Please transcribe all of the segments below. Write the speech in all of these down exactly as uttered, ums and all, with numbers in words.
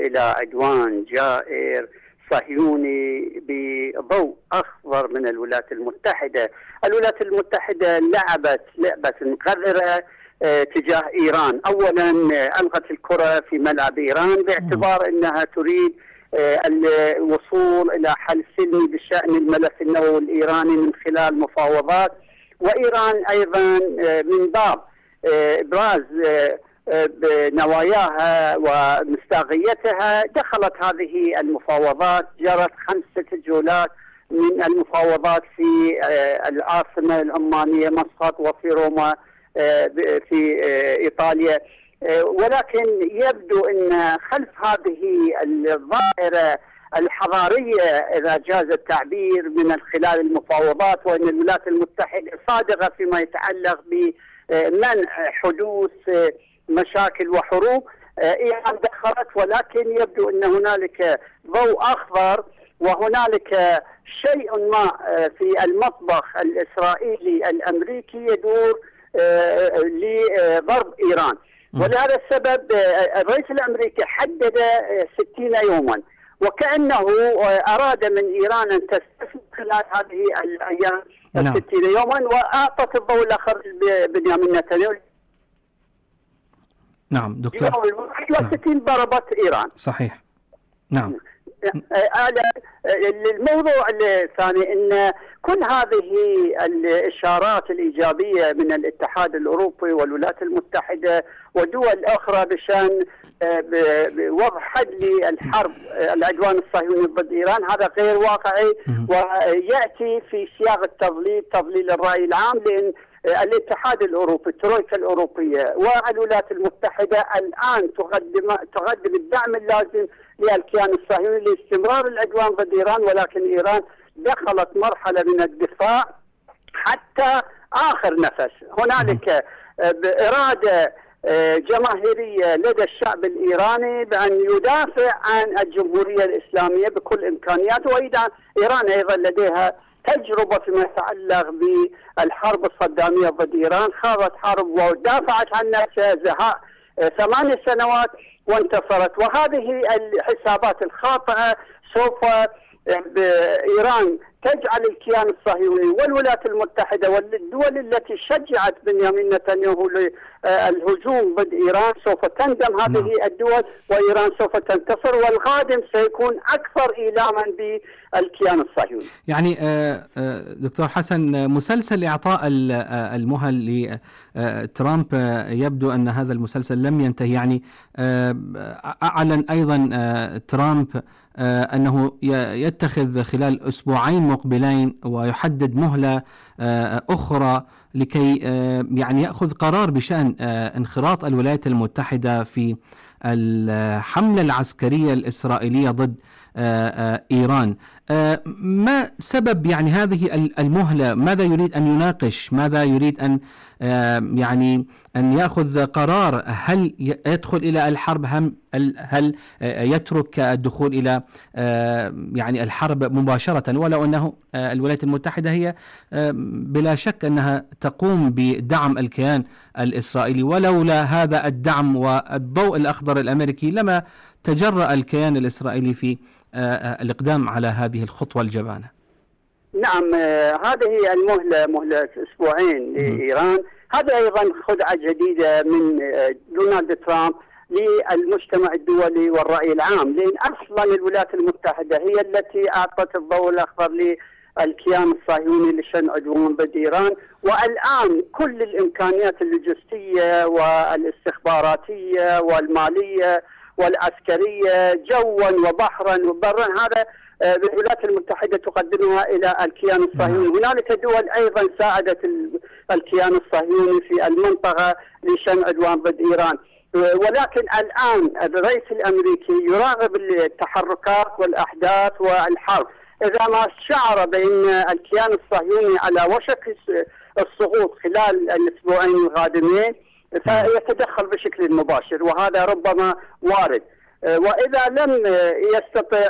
إلى عدوان جائر صهيوني بضوء أخضر من الولايات المتحدة. الولايات المتحدة لعبت لعبة مقررة تجاه إيران. أولا ألغت الكرة في ملعب إيران باعتبار أنها تريد الوصول إلى حل سلمي بشأن الملف النووي الإيراني من خلال مفاوضات، وإيران أيضا من باب إبراز بنواياها ومصداقيتها دخلت هذه المفاوضات. جرت خمسة جولات من المفاوضات في العاصمة العمانية مسقط وفي روما في إيطاليا، ولكن يبدو أن خلف هذه الظاهرة الحضارية إذا جاز التعبير من خلال المفاوضات، وأن الولايات المتحدة صادقة فيما يتعلق بمنع حدوث مشاكل وحروب، إيران دخلت، ولكن يبدو أن هنالك ضوء أخضر وهنالك شيء ما في المطبخ الإسرائيلي الأمريكي يدور لضرب إيران. ولهذا السبب الرئيس الأمريكي حدد ستين يوما، وكأنه أراد من إيران أن تستثمر خلال هذه الأيام الستين يوما، وأعطت الضوء الآخر بنيامين نتنياهو. نعم دكتور. وستين ضربت إيران. صحيح. نعم. الموضوع الثاني أن كل هذه الإشارات الإيجابية من الاتحاد الأوروبي والولايات المتحدة ودول أخرى بشأن بوضع حد للحرب العدوان الصهيوني ضد إيران، هذا غير واقعي ويأتي في سياق التضليل تضليل الرأي العام، لأن الاتحاد الأوروبي الترويكا الأوروبية والولايات المتحدة الآن تقدم تقدم الدعم اللازم للكيان الصهيوني لاستمرار العدوان ضد إيران، ولكن إيران دخلت مرحلة من الدفاع حتى آخر نفس. هنالك إرادة جماهيرية لدى الشعب الإيراني بأن يدافع عن الجمهورية الإسلامية بكل إمكانياته، وإذا إيران أيضا لديها تجربة فيما يتعلق بالحرب الصدامية ضد إيران، خاضت حرب ودافعت عن نفسها زهاء ثمان سنوات وانتصرت. وهذه الحسابات الخاطئة سوف إيران تجعل الكيان الصهيوني والولايات المتحدة والدول التي شجعت بنيامين نتنياهو للهجوم ضد إيران سوف تندم هذه الدول، وإيران سوف تنتصر، والقادم سيكون أكثر إيلاما بالكيان الصهيوني. يعني دكتور حسن، مسلسل إعطاء المهل لترامب يبدو أن هذا المسلسل لم ينتهي. يعني أعلن أيضا ترامب أنه يتخذ خلال أسبوعين مقبلين ويحدد مهلة أخرى لكي يعني يأخذ قرار بشأن انخراط الولايات المتحدة في الحملة العسكرية الإسرائيلية ضد إيران. ما سبب يعني هذه المهلة؟ ماذا يريد أن يناقش؟ ماذا يريد أن يعني أن يأخذ قرار؟ هل يدخل إلى الحرب؟ هل يترك الدخول إلى يعني الحرب مباشرة؟ ولو أنه الولايات المتحدة هي بلا شك أنها تقوم بدعم الكيان الإسرائيلي، ولولا هذا الدعم والضوء الأخضر الأمريكي لما تجرأ الكيان الإسرائيلي في الإقدام على هذه الخطوة الجبانة. نعم، هذه المهلة مهلة أسبوعين لإيران، هذا أيضا خدعة جديدة من دونالد ترامب للمجتمع الدولي والرأي العام، لأن أصلا الولايات المتحدة هي التي أعطت الضوء الأخضر للكيان الصهيوني لشن عدوان ضد إيران، والآن كل الإمكانيات اللوجستية والاستخباراتية والمالية والعسكرية جوا وبحرا وبرا هذا الولايات المتحدة تقدمها إلى الكيان الصهيوني. هنالك دول أيضا ساعدت الكيان الصهيوني في المنطقة لشن عدوان ضد إيران، ولكن الآن الرئيس الأمريكي يراقب التحركات والأحداث والحرب. إذا ما شعر بأن الكيان الصهيوني على وشك السقوط خلال الأسبوعين القادمين فيتدخل بشكل مباشر، وهذا ربما وارد. وإذا لم يستطع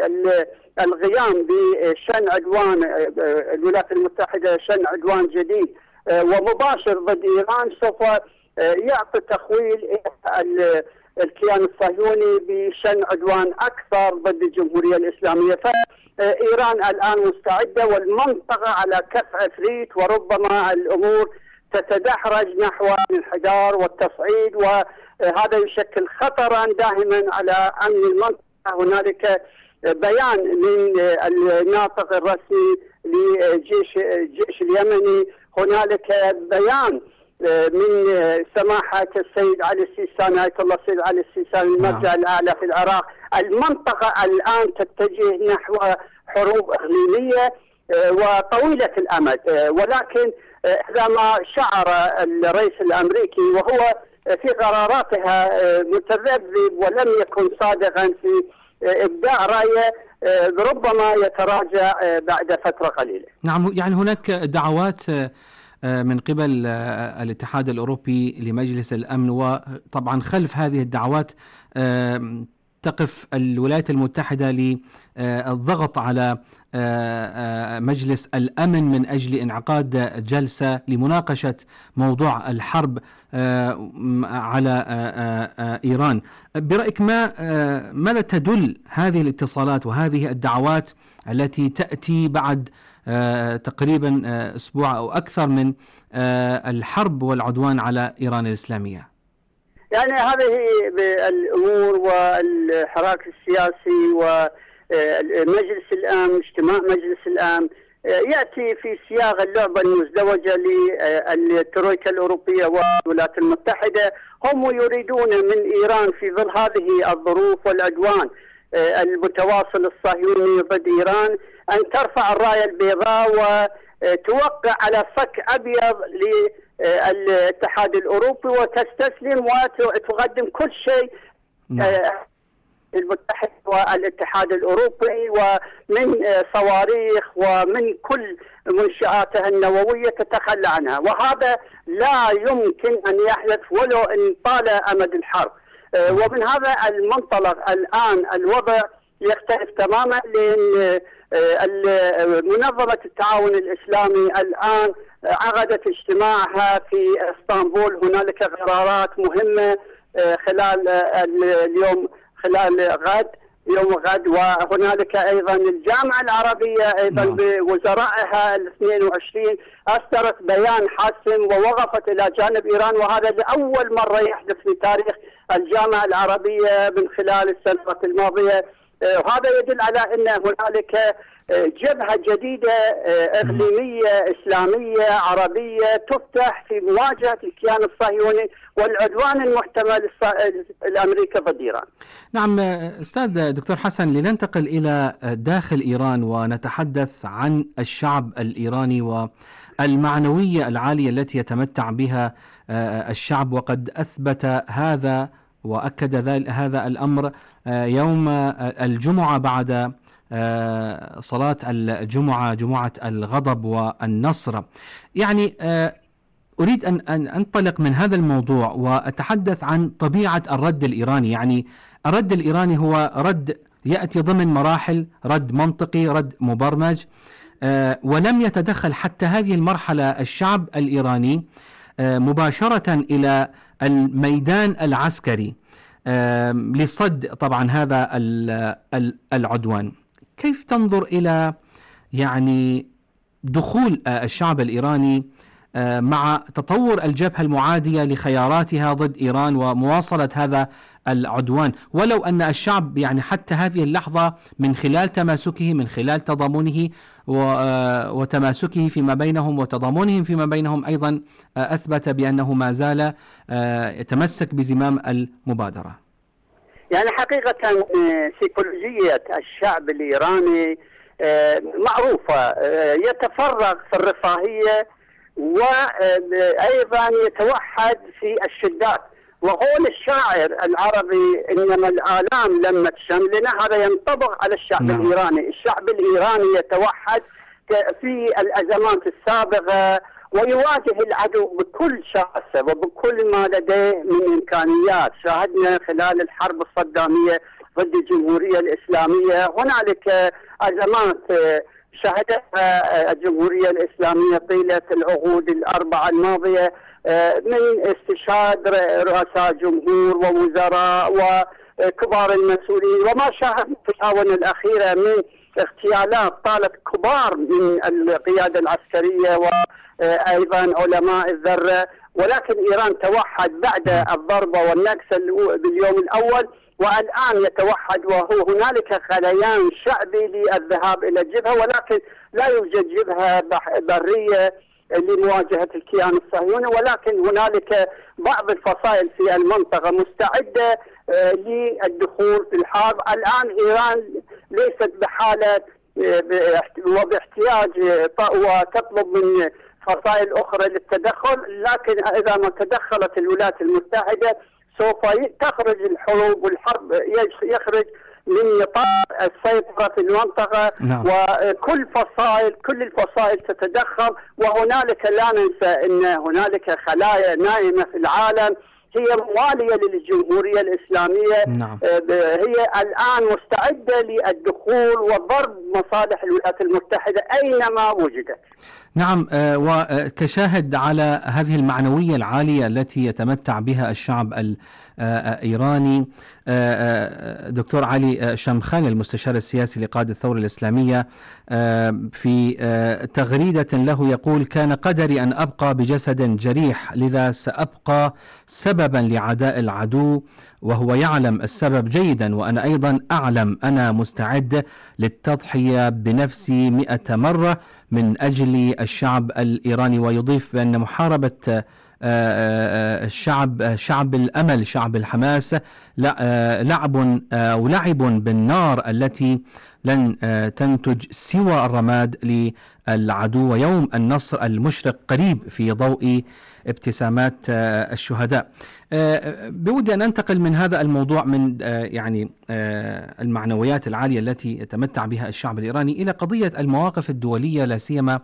القيام بشن عدوان الولايات المتحدة شن عدوان جديد ومباشر ضد إيران، سوف يعطي تخويل الكيان الصهيوني بشن عدوان أكثر ضد الجمهورية الإسلامية. فإيران الآن مستعدة والمنطقة على كف عفريت، وربما الأمور تتدحرج نحو الانحدار والتصعيد، وهذا يشكل خطرا دائما على أمن المنطقة. هنالك بيان من الناطق الرسمي لجيش الجيش اليمني، هنالك بيان من سماحة السيد علي السيستاني، آية الله السيد علي السيستاني المرجع الأعلى في العراق. المنطقة الآن تتجه نحو حروب إقليمية وطويلة الأمد، ولكن إذا ما شعر الرئيس الأمريكي وهو في قراراتها متذبذب ولم يكن صادقا في إبداء رأيه، ربما يتراجع بعد فترة قليلة. نعم، يعني هناك دعوات من قبل الاتحاد الأوروبي لمجلس الأمن، وطبعا خلف هذه الدعوات تقف الولايات المتحدة للضغط على مجلس الأمن من أجل انعقاد جلسة لمناقشة موضوع الحرب على إيران. برأيك ما ماذا تدل هذه الاتصالات وهذه الدعوات التي تأتي بعد تقريبا أسبوع أو أكثر من الحرب والعدوان على إيران الإسلامية؟ يعني هذه الأمور والحراك السياسي ومجلس الأمن، اجتماع مجلس الأمن، يأتي في سياق اللعبة المزدوجة للترويكا الأوروبية والولايات المتحدة. هم يريدون من إيران في ظل هذه الظروف والعدوان المتواصل الصهيوني ضد إيران أن ترفع الراية البيضاء وتوقع على فك أبيض للاتحاد الأوروبي وتستسلم وتقدم كل شيء المتحد والاتحاد الأوروبي، ومن صواريخ ومن كل منشآتها النووية تتخلى عنها، وهذا لا يمكن أن يحدث ولو إن طال أمد الحرب. ومن هذا المنطلق الآن الوضع يختلف تماما، لأن منظمة التعاون الإسلامي الآن عقدت اجتماعها في اسطنبول. هنالك قرارات مهمة خلال اليوم خلال غد يوم غد، وهنالك أيضا الجامعة العربية أيضا بوزرائها الاثنين وعشرين أصدرت بيان حاسم ووقفت إلى جانب إيران، وهذا لأول مرة يحدث في تاريخ الجامعة العربية من خلال السنوات الماضية. وهذا يدل على أن هنالك جبهة جديدة إقليمية إسلامية عربية تفتح في مواجهة الكيان الصهيوني والعدوان المحتمل الأمريكي ضد إيران. نعم أستاذ دكتور حسن، لننتقل إلى داخل إيران ونتحدث عن الشعب الإيراني والمعنوية العالية التي يتمتع بها الشعب، وقد أثبت هذا وأكد هذا الأمر يوم الجمعة بعد صلاة الجمعة، جمعة الغضب والنصر. يعني أريد أن أنطلق من هذا الموضوع وأتحدث عن طبيعة الرد الإيراني. يعني الرد الإيراني هو رد يأتي ضمن مراحل، رد منطقي، رد مبرمج، ولم يتدخل حتى هذه المرحلة الشعب الإيراني مباشرة إلى الميدان العسكري لصد طبعا هذا العدوان. كيف تنظر إلى يعني دخول الشعب الإيراني مع تطور الجبهة المعادية لخياراتها ضد إيران ومواصلة هذا العدوان، ولو أن الشعب يعني حتى هذه اللحظة من خلال تماسكه، من خلال تضامنه وتماسكه فيما بينهم وتضامنهم فيما بينهم، أيضا أثبت بأنه ما زال يتمسك بزمام المبادرة؟ يعني حقيقة سيكولوجية الشعب الإيراني معروفة، يتفرغ في الرفاهية وأيضا يتوحد في الشدات. وقول الشاعر العربي إنما الآلام لما تشملنا، هذا ينطبق على الشعب نعم. الإيراني. الشعب الإيراني يتوحد في الأزمات السابقة ويواجه العدو بكل شراسة وبكل ما لديه من إمكانيات. شاهدنا خلال الحرب الصدامية ضد الجمهورية الإسلامية هنالك أزمات شهدتها الجمهورية الإسلامية طيلة العقود الأربعة الماضية من استشهاد رؤساء جمهور ووزراء وكبار المسؤولين، وما شاهدنا في الآونة الأخيرة من اغتيالات طالت كبار من القيادة العسكرية وأيضا علماء الذرة. ولكن إيران توحد بعد الضربة والنكسة باليوم الأول، والآن يتوحد وهو هنالك خليان شعبي للذهاب إلى الجبهة، ولكن لا يوجد جبهة برية لمواجهة الكيان الصهيوني، ولكن هنالك بعض الفصائل في المنطقة مستعدة للدخول في الحرب. الآن إيران ليست بحالة وباحتياج وتطلب من فصائل أخرى للتدخل، لكن إذا ما تدخلت الولايات المتحدة سوف تخرج الحروب والحرب يخرج من نطاق السيطرة في المنطقة. نعم. وكل فصائل كل الفصائل تتدخل، وهنالك لا ننسى أن هنالك خلايا نائمة في العالم هي موالية للجمهورية الإسلامية. نعم. هي الآن مستعدة للدخول وضرب مصالح الولايات المتحدة أينما وجدت. نعم، وكشاهد على هذه المعنوية العالية التي يتمتع بها الشعب الإيراني، دكتور علي شمخاني المستشار السياسي لقادة الثورة الإسلامية في تغريدة له يقول: كان قدري أن أبقى بجسد جريح، لذا سأبقى سببا لعداء العدو، وهو يعلم السبب جيدا وأنا أيضا أعلم. أنا مستعد للتضحية بنفسي مئة مرة من أجل الشعب الإيراني. ويضيف بأن محاربة الشعب شعب الأمل شعب الحماس لعب أو لعب بالنار التي لن تنتج سوى الرماد للعدو، ويوم النصر المشرق قريب في ضوء ابتسامات الشهداء. بودي أن أنتقل من هذا الموضوع من يعني المعنويات العالية التي يتمتع بها الشعب الإيراني إلى قضية المواقف الدولية، لا سيما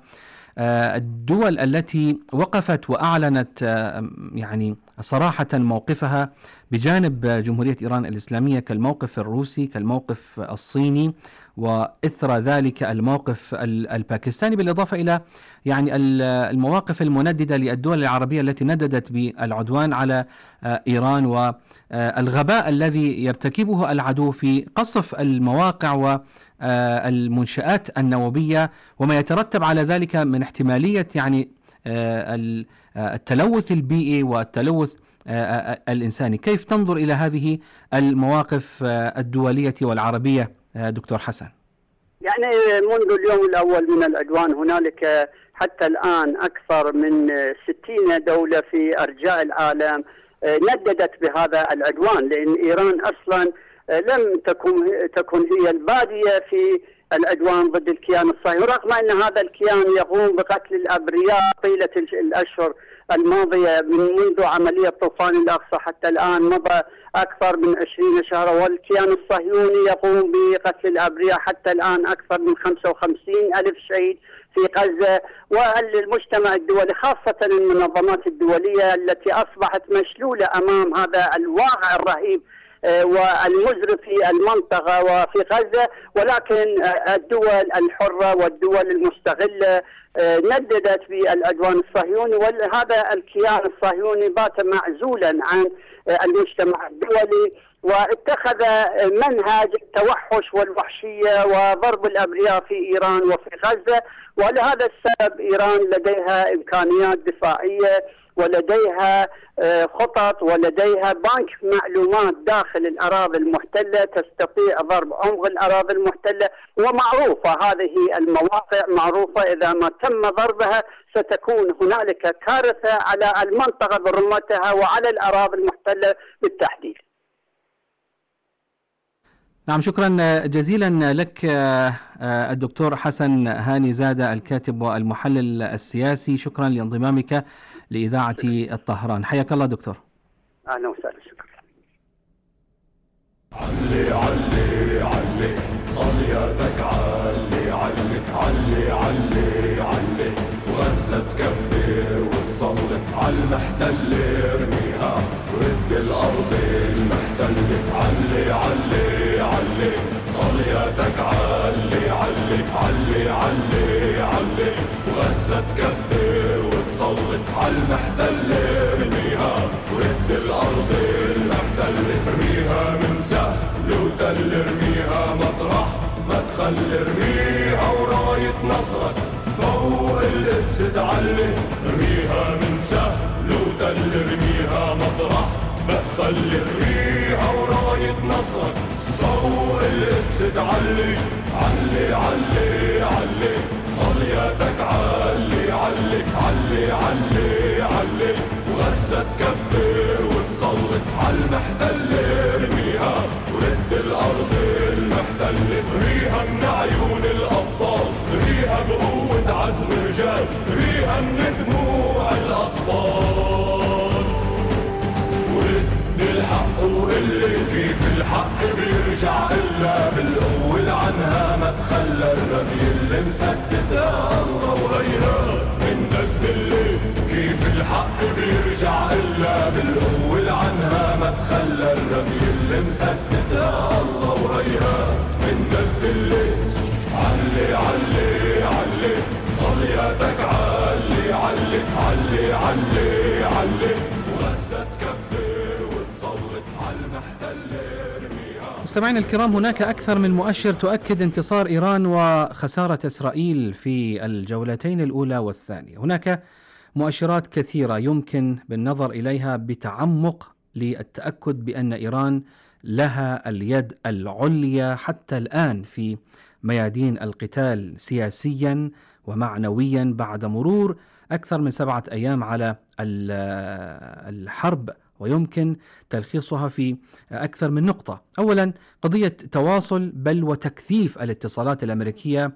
الدول التي وقفت وأعلنت يعني صراحة موقفها بجانب جمهورية إيران الإسلامية، كالموقف الروسي، كالموقف الصيني، وإثر ذلك الموقف الباكستاني، بالإضافة إلى يعني المواقف المنددة للدول العربية التي نددت بالعدوان على إيران والغباء الذي يرتكبه العدو في قصف المواقع والمنشآت النووية، وما يترتب على ذلك من احتمالية يعني التلوث البيئي والتلوث الإنساني. كيف تنظر إلى هذه المواقف الدولية والعربية دكتور حسن؟ يعني منذ اليوم الأول من العدوان هنالك حتى الآن أكثر من ستين دولة في أرجاء العالم نددت بهذا العدوان، لأن إيران أصلا لم تكن تكن هي البادية في العدوان ضد الكيان الصهيوني، رغم أن هذا الكيان يقوم بقتل الأبرياء طيلة الأشهر الماضية من منذ عملية طوفان الأقصى حتى الآن مضى أكثر من عشرين شهرا، والكيان الصهيوني يقوم بقتل الأبرياء حتى الآن أكثر من خمسة وخمسين ألف شهيد في غزة. والمجتمع الدولي خاصة المنظمات الدولية التي أصبحت مشلولة أمام هذا الواقع الرهيب والمزري في المنطقة وفي غزة، ولكن الدول الحرة والدول المستغلة نددت بالعدوان الصهيوني، وهذا الكيان الصهيوني بات معزولا عن المجتمع الدولي واتخذ منهج التوحش والوحشية وضرب الأبرياء في إيران وفي غزة. ولهذا السبب إيران لديها إمكانيات دفاعية ولديها خطط ولديها بنك معلومات داخل الأراضي المحتلة تستطيع ضرب عمق الأراضي المحتلة، ومعروفة هذه المواقع، معروفة إذا ما تم ضربها ستكون هنالك كارثة على المنطقة برمتها وعلى الأراضي المحتلة بالتحديد. نعم، شكرا جزيلا لك الدكتور حسن هاني زادة الكاتب والمحلل السياسي، شكرا لانضمامك لإذاعة الطهران. حياك الله دكتور. أهلا وسهلا. شكرا. علي علي علي صلياتك علي علي علي علي علي وهسه تكبر وتصلي على المحتل ارميها ورد الأرض المحتلة. علي علي علي صلياتك علي علي علي علي علي علي وغزة تكبر وتسلط عالمحتل ارميها ورد الأرض المحتل ارميها من سهل وتل ارميها مطرح ما تخلي ارميها وراية نصرك فوق القدس تعلي ارميها من سهل وتل ارميها مطرح ما تخلي ارميها وراية نصرك فوق القدس تعلي علي علي علي صلياتك علي علي علي علي علي وغزة تكبر وتسلط عالمحتل ارميها ورد الأرض المحتل ارميها من عيون الأبطال ارميها بقوة عزم رجال ارميها من دموع الأطفال ورد الحق واللي كيف الحق بيرجع إلا بالقوة عنها ما تخلى الرمي اللي مسدد يا الله وهيها منك بالليل كيف الحق بيرجع إلا بالقوة عنها ما تخلى الرمي اللي مسدد يا الله وهيها منك بالليل علي علي علي صلياتك علي علي علي علي علي وغزة تكبر وتسلط عالمحتل ارميها. مستمعينا الكرام، هناك أكثر من مؤشر تؤكد انتصار إيران وخسارة إسرائيل في الجولتين الأولى والثانية. هناك مؤشرات كثيرة يمكن بالنظر إليها بتعمق للتأكد بأن إيران لها اليد العليا حتى الآن في ميادين القتال سياسيا ومعنويا بعد مرور أكثر من سبعة أيام على الحرب، ويمكن تلخيصها في أكثر من نقطة. أولا، قضية تواصل بل وتكثيف الاتصالات الأمريكية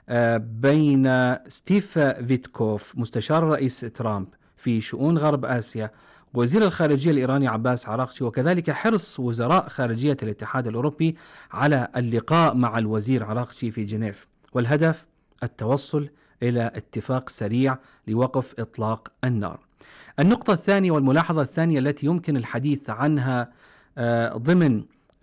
بين ستيف فيتكوف مستشار الرئيس ترامب في شؤون غرب آسيا وزير الخارجية الإيراني عباس عراقچي، وكذلك حرص وزراء خارجية الاتحاد الأوروبي على اللقاء مع الوزير عراقچي في جنيف، والهدف التوصل إلى اتفاق سريع لوقف إطلاق النار. النقطة الثانية والملاحظة الثانية التي يمكن الحديث عنها ضمن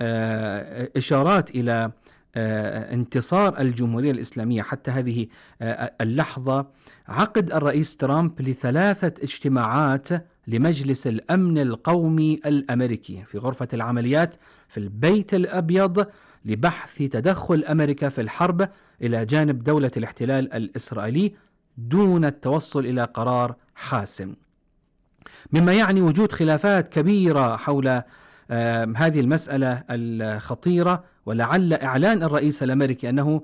إشارات إلى انتصار الجمهورية الإسلامية حتى هذه اللحظة، عقد الرئيس ترامب لثلاثة اجتماعات لمجلس الأمن القومي الأمريكي في غرفة العمليات في البيت الأبيض لبحث تدخل أمريكا في الحرب إلى جانب دولة الاحتلال الإسرائيلي دون التوصل إلى قرار حاسم، مما يعني وجود خلافات كبيرة حول هذه المسألة الخطيرة. ولعل إعلان الرئيس الأمريكي أنه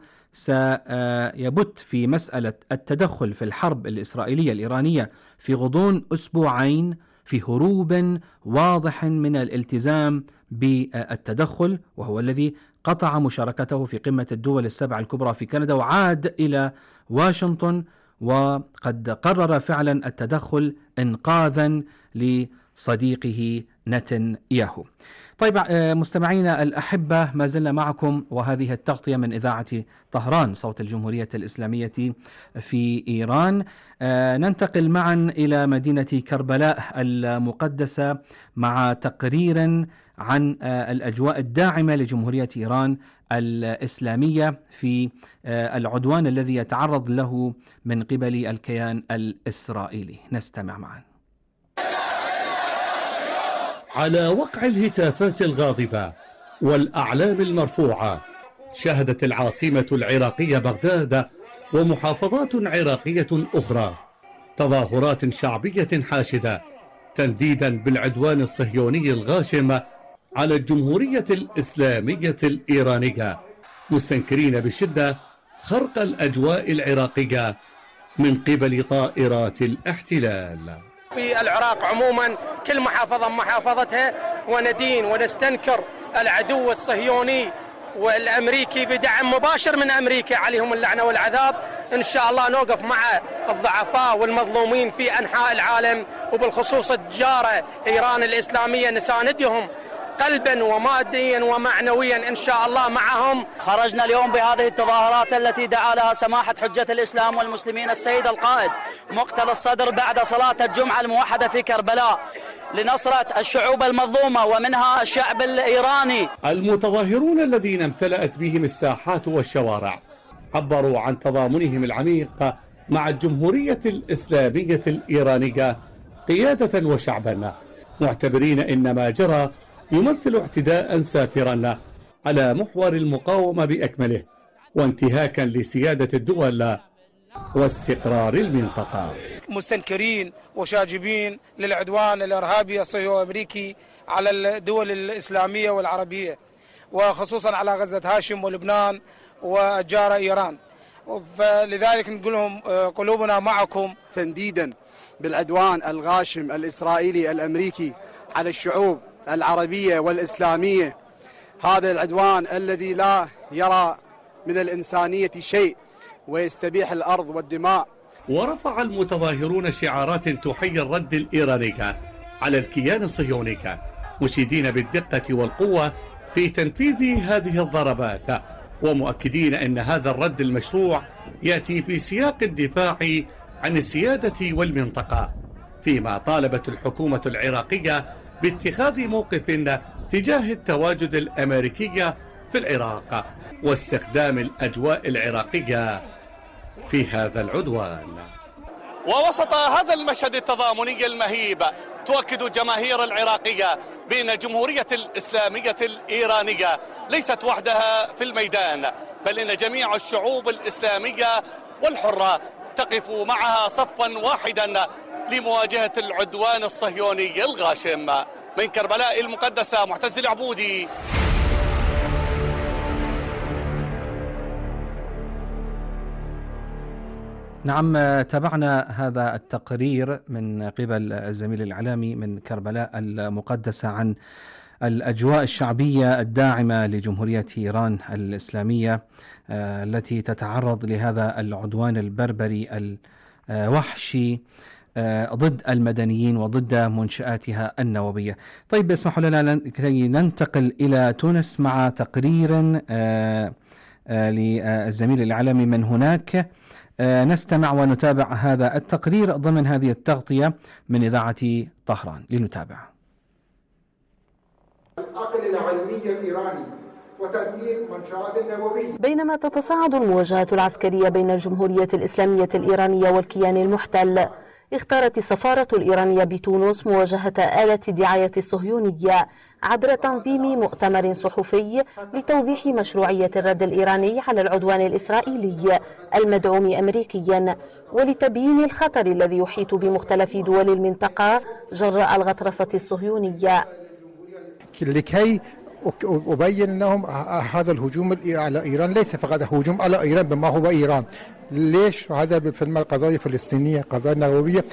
سيبت في مسألة التدخل في الحرب الإسرائيلية الإيرانية في غضون أسبوعين في هروب واضح من الالتزام بالتدخل، وهو الذي قطع مشاركته في قمة الدول السبع الكبرى في كندا وعاد إلى واشنطن، وقد قرر فعلا التدخل إنقاذا لصديقه نتنياهو. طيب مستمعينا الأحبة، ما زلنا معكم وهذه التغطية من إذاعة طهران صوت الجمهورية الإسلامية في إيران. ننتقل معا إلى مدينة كربلاء المقدسة مع تقرير عن الأجواء الداعمة لجمهورية إيران الإسلامية في العدوان الذي يتعرض له من قبل الكيان الإسرائيلي. نستمع معا. على وقع الهتافات الغاضبة والأعلام المرفوعة، شهدت العاصمة العراقية بغداد ومحافظات عراقية أخرى تظاهرات شعبية حاشدة تنديدا بالعدوان الصهيوني الغاشم على الجمهورية الإسلامية الإيرانية، مستنكرين بشدة خرق الأجواء العراقية من قبل طائرات الاحتلال. في العراق عموما كل محافظة محافظتها وندين ونستنكر العدو الصهيوني والأمريكي بدعم مباشر من أمريكا عليهم اللعنة والعذاب. إن شاء الله نوقف مع الضعفاء والمظلومين في أنحاء العالم، وبالخصوص الجارة إيران الإسلامية نساندهم قلبا وماديا ومعنويا إن شاء الله معهم. خرجنا اليوم بهذه التظاهرات التي دعا لها سماحة حجة الإسلام والمسلمين السيد القائد مقتل الصدر بعد صلاة الجمعة الموحدة في كربلاء لنصرة الشعوب المظلومة ومنها الشعب الإيراني. المتظاهرون الذين امتلأت بهم الساحات والشوارع عبروا عن تضامنهم العميق مع الجمهورية الإسلامية الإيرانية قيادة وشعبا، معتبرين إن ما جرى يمثل اعتداء سافرا على محور المقاومة بأكمله وانتهاكا لسيادة الدول واستقرار المنطقة. مستنكرين وشاجبين للعدوان الإرهابي الصهيوني الأمريكي على الدول الإسلامية والعربية، وخصوصا على غزة هاشم ولبنان وجار إيران. فلذلك نقول لهم قلوبنا معكم. تنديدا بالعدوان الغاشم الإسرائيلي الأمريكي على الشعوب العربية والإسلامية، هذا العدوان الذي لا يرى من الإنسانية شيء ويستبيح الأرض والدماء. ورفع المتظاهرون شعارات تحيي الرد الإيراني على الكيان الصهيوني، مشيدين بالدقة والقوة في تنفيذ هذه الضربات، ومؤكدين أن هذا الرد المشروع يأتي في سياق الدفاع عن السيادة والمنطقة، فيما طالبت الحكومة العراقية باتخاذ موقف تجاه التواجد الأمريكي في العراق واستخدام الأجواء العراقية في هذا العدوان. ووسط هذا المشهد التضامني المهيب تؤكد الجماهير العراقية بأن الجمهورية الإسلامية الإيرانية ليست وحدها في الميدان، بل إن جميع الشعوب الإسلامية والحرة تقف معها صفا واحدا لمواجهة العدوان الصهيوني الغاشم. من كربلاء المقدسة معتز العبودي. نعم، تابعنا هذا التقرير من قبل الزميل الإعلامي من كربلاء المقدسة عن الأجواء الشعبية الداعمة لجمهورية إيران الإسلامية التي تتعرض لهذا العدوان البربري الوحشي ضد المدنيين وضد منشآتها النووية. طيب اسمحوا لنا كي ننتقل إلى تونس مع تقرير للزميل الإعلامي من هناك. نستمع ونتابع هذا التقرير ضمن هذه التغطية من إذاعة طهران. لنتابع. العقل العلمي الإيراني وتدمير منشآت النووية. بينما تتصاعد المواجهات العسكرية بين الجمهورية الإسلامية الإيرانية والكيان المحتل، اختارت السفارة الإيرانية بتونس مواجهة آلة الدعاية الصهيونية عبر تنظيم مؤتمر صحفي لتوضيح مشروعية الرد الإيراني على العدوان الإسرائيلي المدعوم أمريكيا، ولتبيين الخطر الذي يحيط بمختلف دول المنطقة جراء الغطرسة الصهيونية. لكي أبين أنهم هذا الهجوم على إيران ليس فقط هجوم على إيران بما هو إيران. ليش؟ هذا في القضايا الفلسطينية قضايا نووية،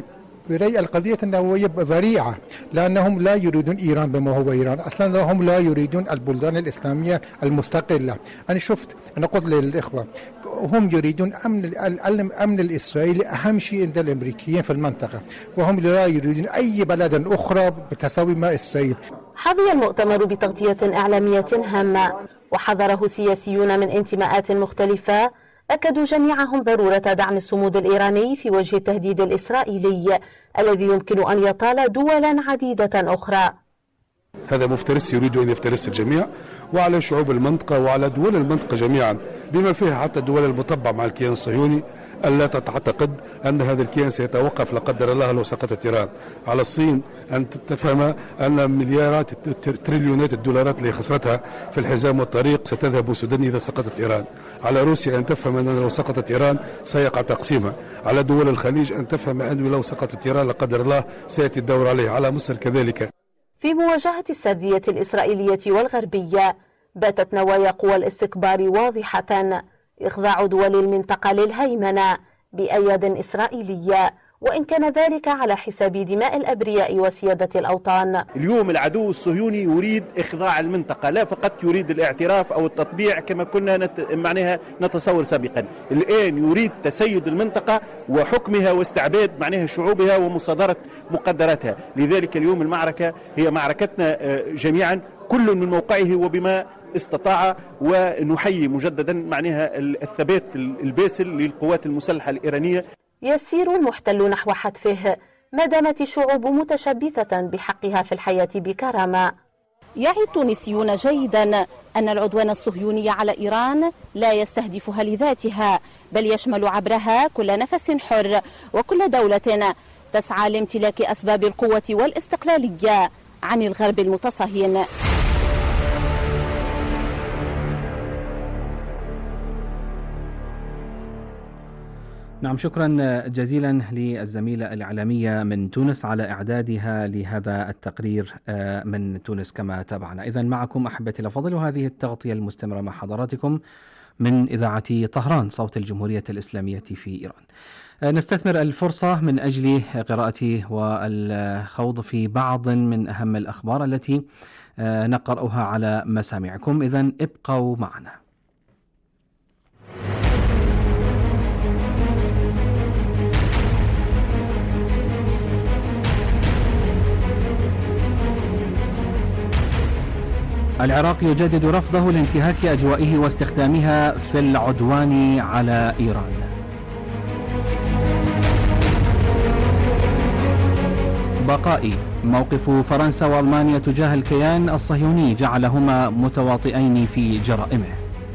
برأي القضية النووية ذريعة، لأنهم لا يريدون إيران بما هو إيران، أصلا هم لا يريدون البلدان الإسلامية المستقلة. أنا شفت، أنا قلت للإخوة هم يريدون أمن الأمن الإسرائيلي أهم شيء عند الأمريكيين في المنطقة، وهم لا يريدون أي بلد أخرى بتساوي مع إسرائيل. حظي المؤتمر بتغطية إعلامية هامة، وحضره سياسيون من انتماءات مختلفة أكدوا جميعهم ضرورة دعم الصمود الإيراني في وجه التهديد الإسرائيلي الذي يمكن أن يطال دولا عديدة أخرى. هذا مفترس يريد أن يفترس الجميع، وعلى شعوب المنطقة وعلى دول المنطقة جميعا بما فيها حتى الدول المطبعة مع الكيان الصهيوني ألا تعتقد أن هذا الكيان سيتوقف لا قدر الله لو سقطت إيران. على الصين أن تفهم أن مليارات تريليونات الدولارات اللي خسرتها في الحزام والطريق ستذهب سدى إذا سقطت إيران. على روسيا أن تفهم أن لو سقطت إيران سيقع تقسيمها. على دول الخليج أن تفهم أنه لو سقطت إيران لا قدر الله سيأتي الدور عليه. على مصر كذلك. في مواجهة السردية الإسرائيلية والغربية باتت نوايا قوى الاستكبار واضحة: إخضاع دول المنطقة للهيمنة بأياد إسرائيلية، وإن كان ذلك على حساب دماء الأبرياء وسيادة الأوطان. اليوم العدو الصهيوني يريد إخضاع المنطقة، لا فقط يريد الاعتراف أو التطبيع كما كنا نت... معناها نتصور سابقا. الآن يريد تسيد المنطقة وحكمها واستعباد معناها شعوبها ومصادرة مقدراتها. لذلك اليوم المعركة هي معركتنا جميعا، كل من موقعه وبما استطاع، ونحيي مجددا معناها الثبات الباسل للقوات المسلحة الإيرانية. يسير المحتل نحو حتفه ما دامت الشعوب متشبثة بحقها في الحياة بكرامة. يعي التونسيون جيدا أن العدوان الصهيوني على إيران لا يستهدفها لذاتها، بل يشمل عبرها كل نفس حر وكل دولة تسعى لامتلاك أسباب القوة والاستقلالية عن الغرب المتصهين. نعم، شكرا جزيلا للزميلة الإعلامية من تونس على إعدادها لهذا التقرير من تونس كما تابعنا. إذن معكم أحبتي الأفاضل، وهذه التغطية المستمرة مع حضراتكم من إذاعة طهران صوت الجمهورية الإسلامية في إيران. نستثمر الفرصة من أجل قراءة والخوض في بعض من أهم الأخبار التي نقرأها على مسامعكم، إذن ابقوا معنا. العراق يجدد رفضه لانتهاك أجوائه واستخدامها في العدوان على إيران. بقائي: موقف فرنسا وألمانيا تجاه الكيان الصهيوني جعلهما متواطئين في جرائمه.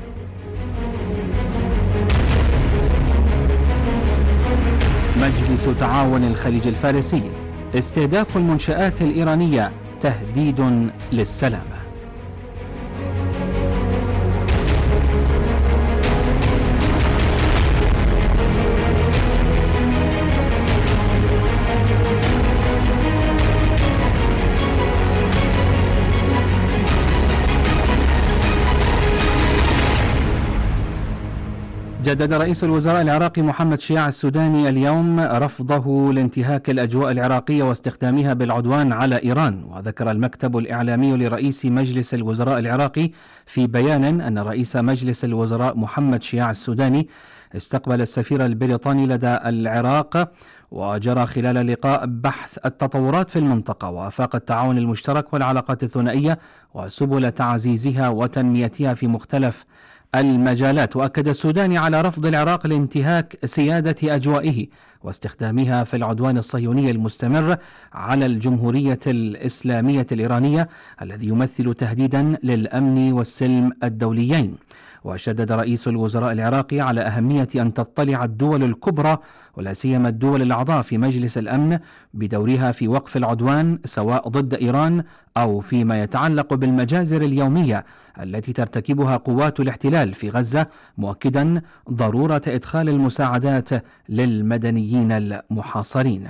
مجلس تعاون الخليج الفارسي: استهداف المنشآت الإيرانية تهديد للسلام. جدد رئيس الوزراء العراقي محمد شياع السوداني اليوم رفضه لانتهاك الأجواء العراقية واستخدامها بالعدوان على إيران. وذكر المكتب الإعلامي لرئيس مجلس الوزراء العراقي في بيان أن رئيس مجلس الوزراء محمد شياع السوداني استقبل السفير البريطاني لدى العراق، وجرى خلال اللقاء بحث التطورات في المنطقة وآفاق التعاون المشترك والعلاقات الثنائية وسبل تعزيزها وتنميتها في مختلف المجالات. وأكد السوداني على رفض العراق لانتهاك سيادة أجوائه واستخدامها في العدوان الصهيوني المستمر على الجمهورية الإسلامية الإيرانية الذي يمثل تهديدا للأمن والسلم الدوليين. وشدد رئيس الوزراء العراقي على أهمية أن تطلع الدول الكبرى ولا سيما الدول الأعضاء في مجلس الأمن بدورها في وقف العدوان سواء ضد إيران أو فيما يتعلق بالمجازر اليومية التي ترتكبها قوات الاحتلال في غزة، مؤكدا ضرورة إدخال المساعدات للمدنيين المحاصرين.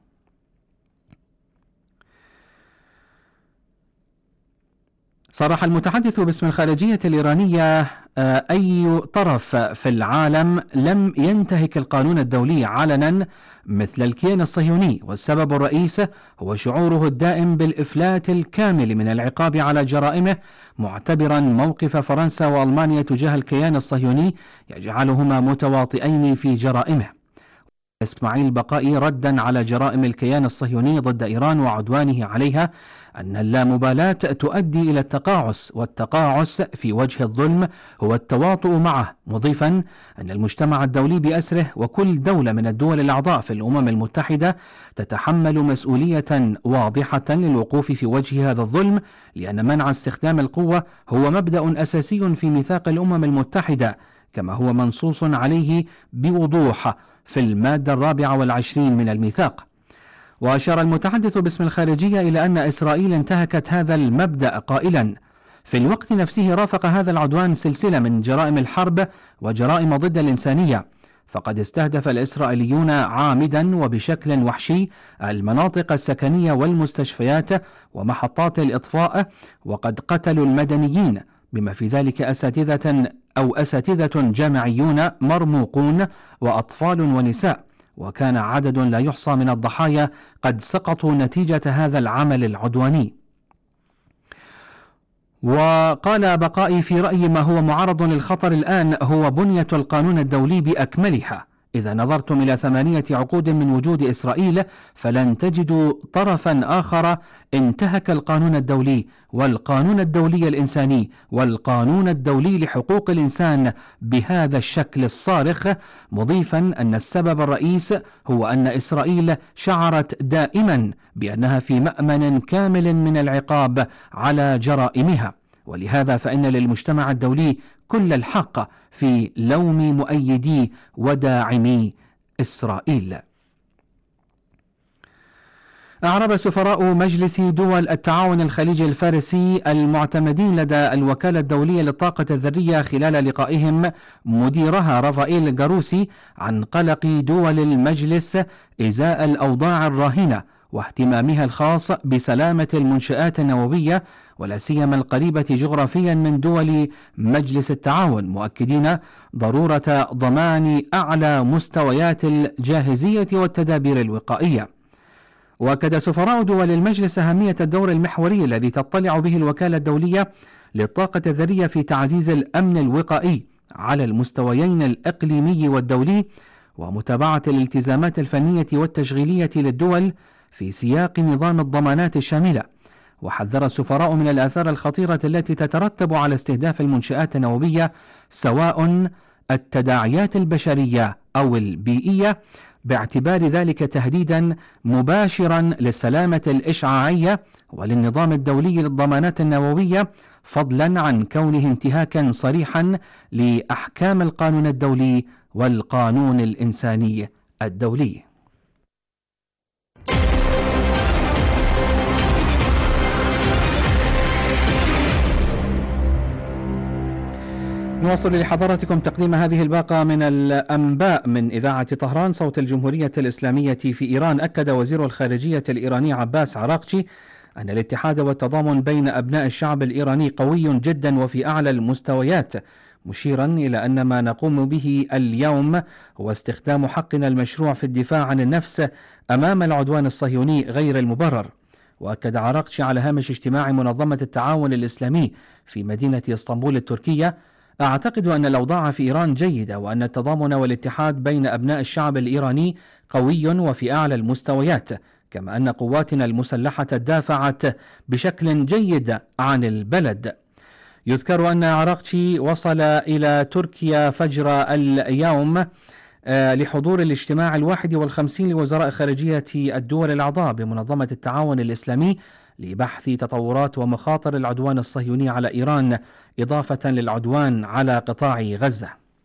صرح المتحدث باسم الخارجية الإيرانية أي طرف في العالم لم ينتهك القانون الدولي علنا مثل الكيان الصهيوني، والسبب الرئيس هو شعوره الدائم بالإفلات الكامل من العقاب على جرائمه، معتبرا موقف فرنسا وألمانيا تجاه الكيان الصهيوني يجعلهما متواطئين في جرائمه. إسماعيل بقائي ردا على جرائم الكيان الصهيوني ضد إيران وعدوانه عليها أن اللامبالاة تؤدي إلى التقاعس، والتقاعس في وجه الظلم هو التواطؤ معه، مضيفا أن المجتمع الدولي بأسره وكل دولة من الدول الأعضاء في الأمم المتحدة تتحمل مسؤولية واضحة للوقوف في وجه هذا الظلم، لأن منع استخدام القوة هو مبدأ أساسي في ميثاق الأمم المتحدة كما هو منصوص عليه بوضوح في المادة الرابعة والعشرين من الميثاق. وأشار المتحدث باسم الخارجية إلى أن إسرائيل انتهكت هذا المبدأ قائلا: في الوقت نفسه رافق هذا العدوان سلسلة من جرائم الحرب وجرائم ضد الإنسانية، فقد استهدف الإسرائيليون عامدا وبشكل وحشي المناطق السكنية والمستشفيات ومحطات الإطفاء، وقد قتلوا المدنيين بما في ذلك أساتذة أو أساتذة جامعيون مرموقون وأطفال ونساء، وكان عدد لا يحصى من الضحايا قد سقطوا نتيجة هذا العمل العدواني. وقال بقائي: في رأيي ما هو معرض للخطر الآن هو بنية القانون الدولي بأكملها، إذا نظرتم إلى ثمانية عقود من وجود إسرائيل فلن تجدوا طرفا آخر انتهك القانون الدولي والقانون الدولي الإنساني والقانون الدولي لحقوق الإنسان بهذا الشكل الصارخ، مضيفا أن السبب الرئيس هو أن إسرائيل شعرت دائما بأنها في مأمن كامل من العقاب على جرائمها، ولهذا فإن للمجتمع الدولي كل الحق في لوم مؤيدي وداعمي إسرائيل. أعرب سفراء مجلس دول التعاون الخليجي الفارسي المعتمدين لدى الوكالة الدولية للطاقة الذرية خلال لقائهم مديرها رافائيل جاروسي عن قلق دول المجلس إزاء الأوضاع الراهنة واهتمامها الخاص بسلامة المنشآت النووية ولا سيما القريبة جغرافيا من دول مجلس التعاون، مؤكدين ضرورة ضمان أعلى مستويات الجاهزية والتدابير الوقائية. وأكد سفراء دول المجلس أهمية الدور المحوري الذي تطلع به الوكالة الدولية للطاقة الذرية في تعزيز الأمن الوقائي على المستويين الإقليمي والدولي ومتابعة الالتزامات الفنية والتشغيلية للدول في سياق نظام الضمانات الشاملة. وحذر السفراء من الآثار الخطيرة التي تترتب على استهداف المنشآت النووية سواء التداعيات البشرية أو البيئية، باعتبار ذلك تهديدا مباشرا للسلامة الإشعاعية وللنظام الدولي للضمانات النووية، فضلا عن كونه انتهاكا صريحا لأحكام القانون الدولي والقانون الإنساني الدولي. نواصل لحضراتكم تقديم هذه الباقة من الأنباء من إذاعة طهران صوت الجمهورية الإسلامية في إيران. أكد وزير الخارجية الإيراني عباس عراقچي أن الاتحاد والتضامن بين أبناء الشعب الإيراني قوي جدا وفي أعلى المستويات، مشيرا إلى أن ما نقوم به اليوم هو استخدام حقنا المشروع في الدفاع عن النفس أمام العدوان الصهيوني غير المبرر. وأكد عراقچي على هامش اجتماع منظمة التعاون الإسلامي في مدينة اسطنبول التركية: أعتقد أن الأوضاع في إيران جيدة وأن التضامن والاتحاد بين أبناء الشعب الإيراني قوي وفي أعلى المستويات، كما أن قواتنا المسلحة دافعت بشكل جيد عن البلد. يذكر أن عراقچي وصل إلى تركيا فجر اليوم لحضور الاجتماع الواحد والخمسين لوزراء خارجية الدول الأعضاء بمنظمة التعاون الإسلامي لبحث تطورات ومخاطر العدوان الصهيوني على إيران إضافة للعدوان على قطاع غزة.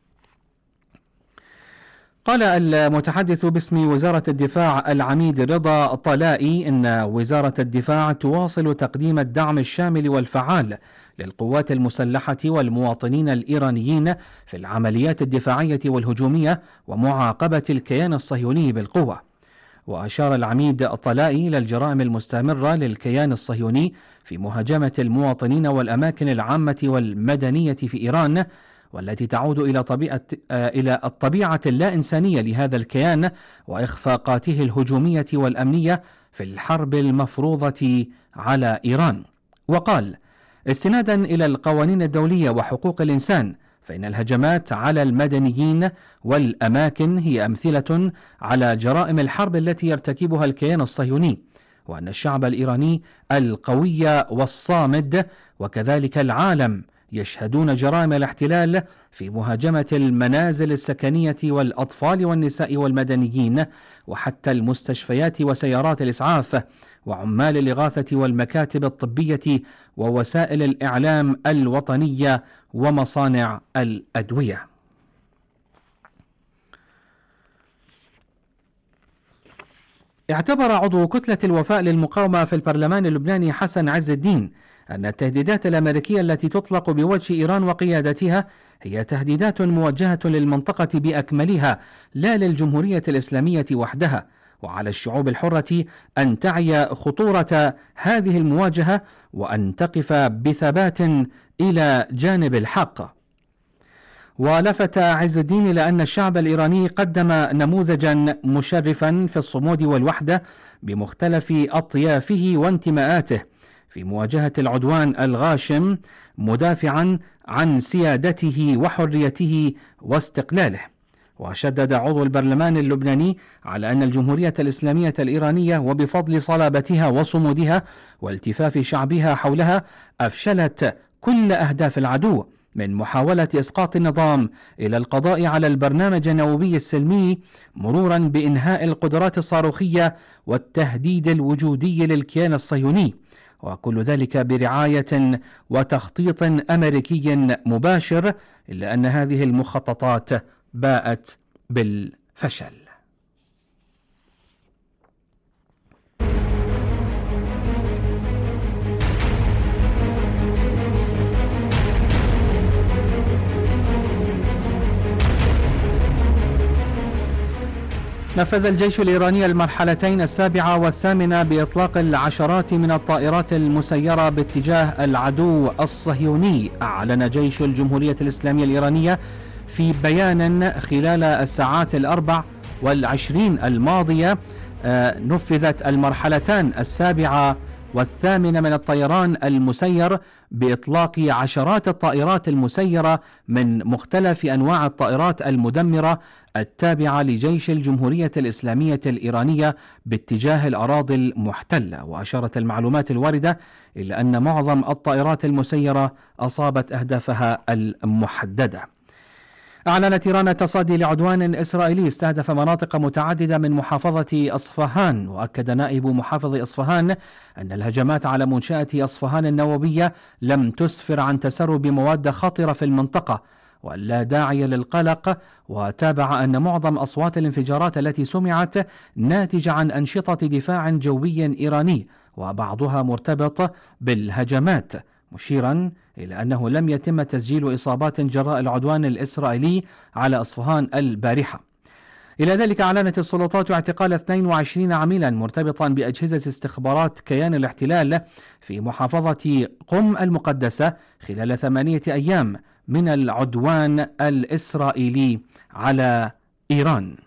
قال المتحدث باسم وزارة الدفاع العميد رضا طلائي إن وزارة الدفاع تواصل تقديم الدعم الشامل والفعال للقوات المسلحة والمواطنين الإيرانيين في العمليات الدفاعية والهجومية ومعاقبة الكيان الصهيوني بالقوة. وأشار العميد طلائي إلى الجرائم المستمرة للكيان الصهيوني في مهاجمة المواطنين والأماكن العامة والمدنية في إيران، والتي تعود إلى طبيعة إلى الطبيعة اللا إنسانية لهذا الكيان وإخفاقاته الهجومية والأمنية في الحرب المفروضة على إيران. وقال: استنادا إلى القوانين الدولية وحقوق الإنسان، فإن الهجمات على المدنيين والأماكن هي أمثلة على جرائم الحرب التي يرتكبها الكيان الصهيوني، وأن الشعب الإيراني القوي والصامد وكذلك العالم يشهدون جرائم الاحتلال في مهاجمة المنازل السكنية والأطفال والنساء والمدنيين وحتى المستشفيات وسيارات الإسعاف وعمال الإغاثة والمكاتب الطبية ووسائل الإعلام الوطنية ومصانع الأدوية. اعتبر عضو كتلة الوفاء للمقاومة في البرلمان اللبناني حسن عز الدين أن التهديدات الأمريكية التي تطلق بوجه إيران وقيادتها هي تهديدات موجهة للمنطقة بأكملها لا للجمهورية الإسلامية وحدها، وعلى الشعوب الحرة أن تعي خطورة هذه المواجهة وأن تقف بثبات إلى جانب الحق. ولفت عز الدين إلى أن الشعب الإيراني قدم نموذجا مشرفا في الصمود والوحدة بمختلف أطيافه وانتماءاته في مواجهة العدوان الغاشم، مدافعا عن سيادته وحريته واستقلاله. وشدد عضو البرلمان اللبناني على أن الجمهورية الإسلامية الإيرانية وبفضل صلابتها وصمودها والتفاف شعبها حولها أفشلت كل أهداف العدو، من محاولة إسقاط النظام إلى القضاء على البرنامج النووي السلمي، مرورا بإنهاء القدرات الصاروخية والتهديد الوجودي للكيان الصهيوني، وكل ذلك برعاية وتخطيط أمريكي مباشر، إلا أن هذه المخططات باءت بالفشل. نفذ الجيش الإيراني المرحلتين السابعة والثامنة بإطلاق العشرات من الطائرات المسيرة باتجاه العدو الصهيوني. أعلن جيش الجمهورية الإسلامية الإيرانية في بيان خلال الساعات الأربع والعشرين الماضية نفذت المرحلتان السابعة والثامنة من الطيران المسير بإطلاق عشرات الطائرات المسيرة من مختلف أنواع الطائرات المدمرة التابعة لجيش الجمهورية الإسلامية الإيرانية باتجاه الأراضي المحتلة. وأشارت المعلومات الواردة إلى أن معظم الطائرات المسيرة أصابت أهدافها المحددة. أعلنت إيران التصدي لعدوان إسرائيلي استهدف مناطق متعددة من محافظة أصفهان. وأكد نائب محافظ أصفهان أن الهجمات على منشأة أصفهان النووية لم تسفر عن تسرب مواد خطرة في المنطقة ولا داعي للقلق. وتابع أن معظم أصوات الانفجارات التي سمعت ناتجة عن أنشطة دفاع جوي إيراني وبعضها مرتبط بالهجمات، مشيرا إلى أنه لم يتم تسجيل إصابات جراء العدوان الإسرائيلي على أصفهان البارحة. إلى ذلك أعلنت السلطات اعتقال اثنين وعشرين عميلا مرتبطا بأجهزة استخبارات كيان الاحتلال في محافظة قم المقدسة خلال ثمانية أيام من العدوان الإسرائيلي على إيران.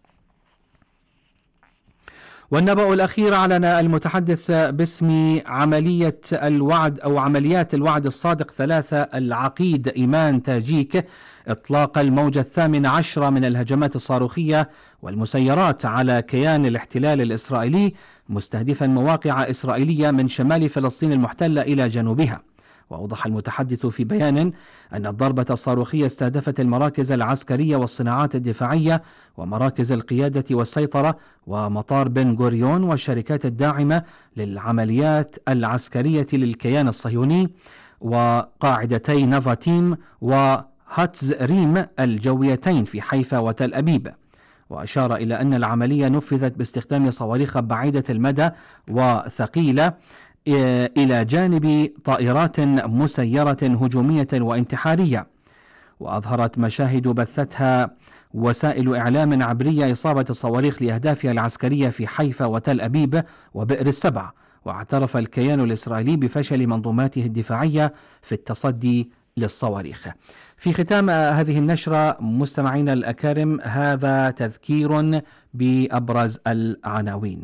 والنبأ الأخير، أعلن المتحدث باسم عملية الوعد أو عمليات الوعد الصادق ثلاثة العقيد إيمان تاجيك إطلاق الموجة الثامنة عشرة من الهجمات الصاروخية والمسيرات على كيان الاحتلال الإسرائيلي، مستهدفا مواقع إسرائيلية من شمال فلسطين المحتلة إلى جنوبها. وأوضح المتحدث في بيان أن الضربة الصاروخية استهدفت المراكز العسكرية والصناعات الدفاعية ومراكز القيادة والسيطرة ومطار بن غوريون والشركات الداعمة للعمليات العسكرية للكيان الصهيوني وقاعدتي نافاتيم وهاتز ريم الجويتين في حيفا وتل أبيب. وأشار إلى أن العملية نفذت باستخدام صواريخ بعيدة المدى وثقيلة إلى جانب طائرات مسيرة هجومية وانتحارية. وأظهرت مشاهد بثتها وسائل إعلام عبرية إصابة الصواريخ لأهدافها العسكرية في حيفا وتل أبيب وبئر السبع. واعترف الكيان الإسرائيلي بفشل منظوماته الدفاعية في التصدي للصواريخ. في ختام هذه النشرة مستمعينا الأكارم، هذا تذكير بأبرز العناوين.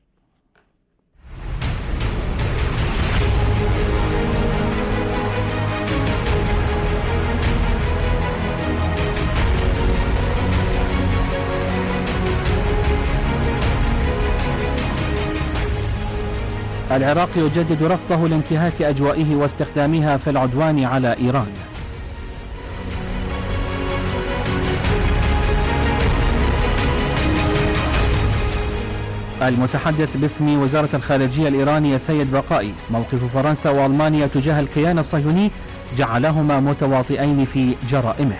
العراق يجدد رفضه لانتهاك أجوائه واستخدامها في العدوان على إيران. المتحدث باسم وزارة الخارجية الإيرانية سيد بقائي: موقف فرنسا وألمانيا تجاه الكيان الصهيوني جعلهما متواطئين في جرائمه.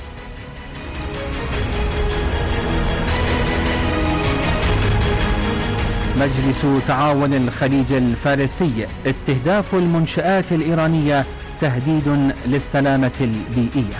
مجلس تعاون الخليج الفارسي: استهداف المنشآت الإيرانية تهديد للسلامة البيئية.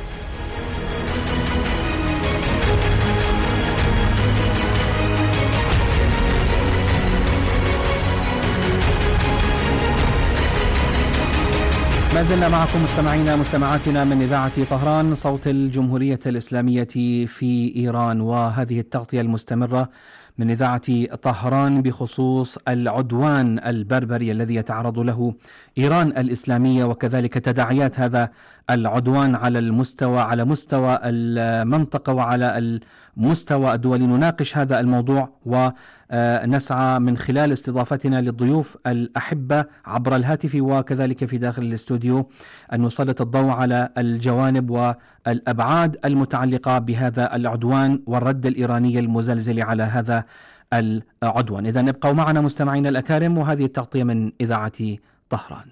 ما زلنا معكم مستمعينا مستمعاتنا من إذاعة طهران صوت الجمهورية الإسلامية في إيران، وهذه التغطية المستمرة من إذاعة طهران بخصوص العدوان البربري الذي يتعرض له إيران الإسلامية، وكذلك تداعيات هذا العدوان على المستوى على مستوى المنطقة وعلى المستوى الدولي. نناقش هذا الموضوع ونسعى من خلال استضافتنا للضيوف الأحبة عبر الهاتف وكذلك في داخل الاستوديو أن نسلط الضوء على الجوانب والأبعاد المتعلقة بهذا العدوان والرد الإيراني المزلزل على هذا العدوان. إذا ابقوا معنا مستمعينا الأكارم، وهذه التغطية من إذاعة طهران.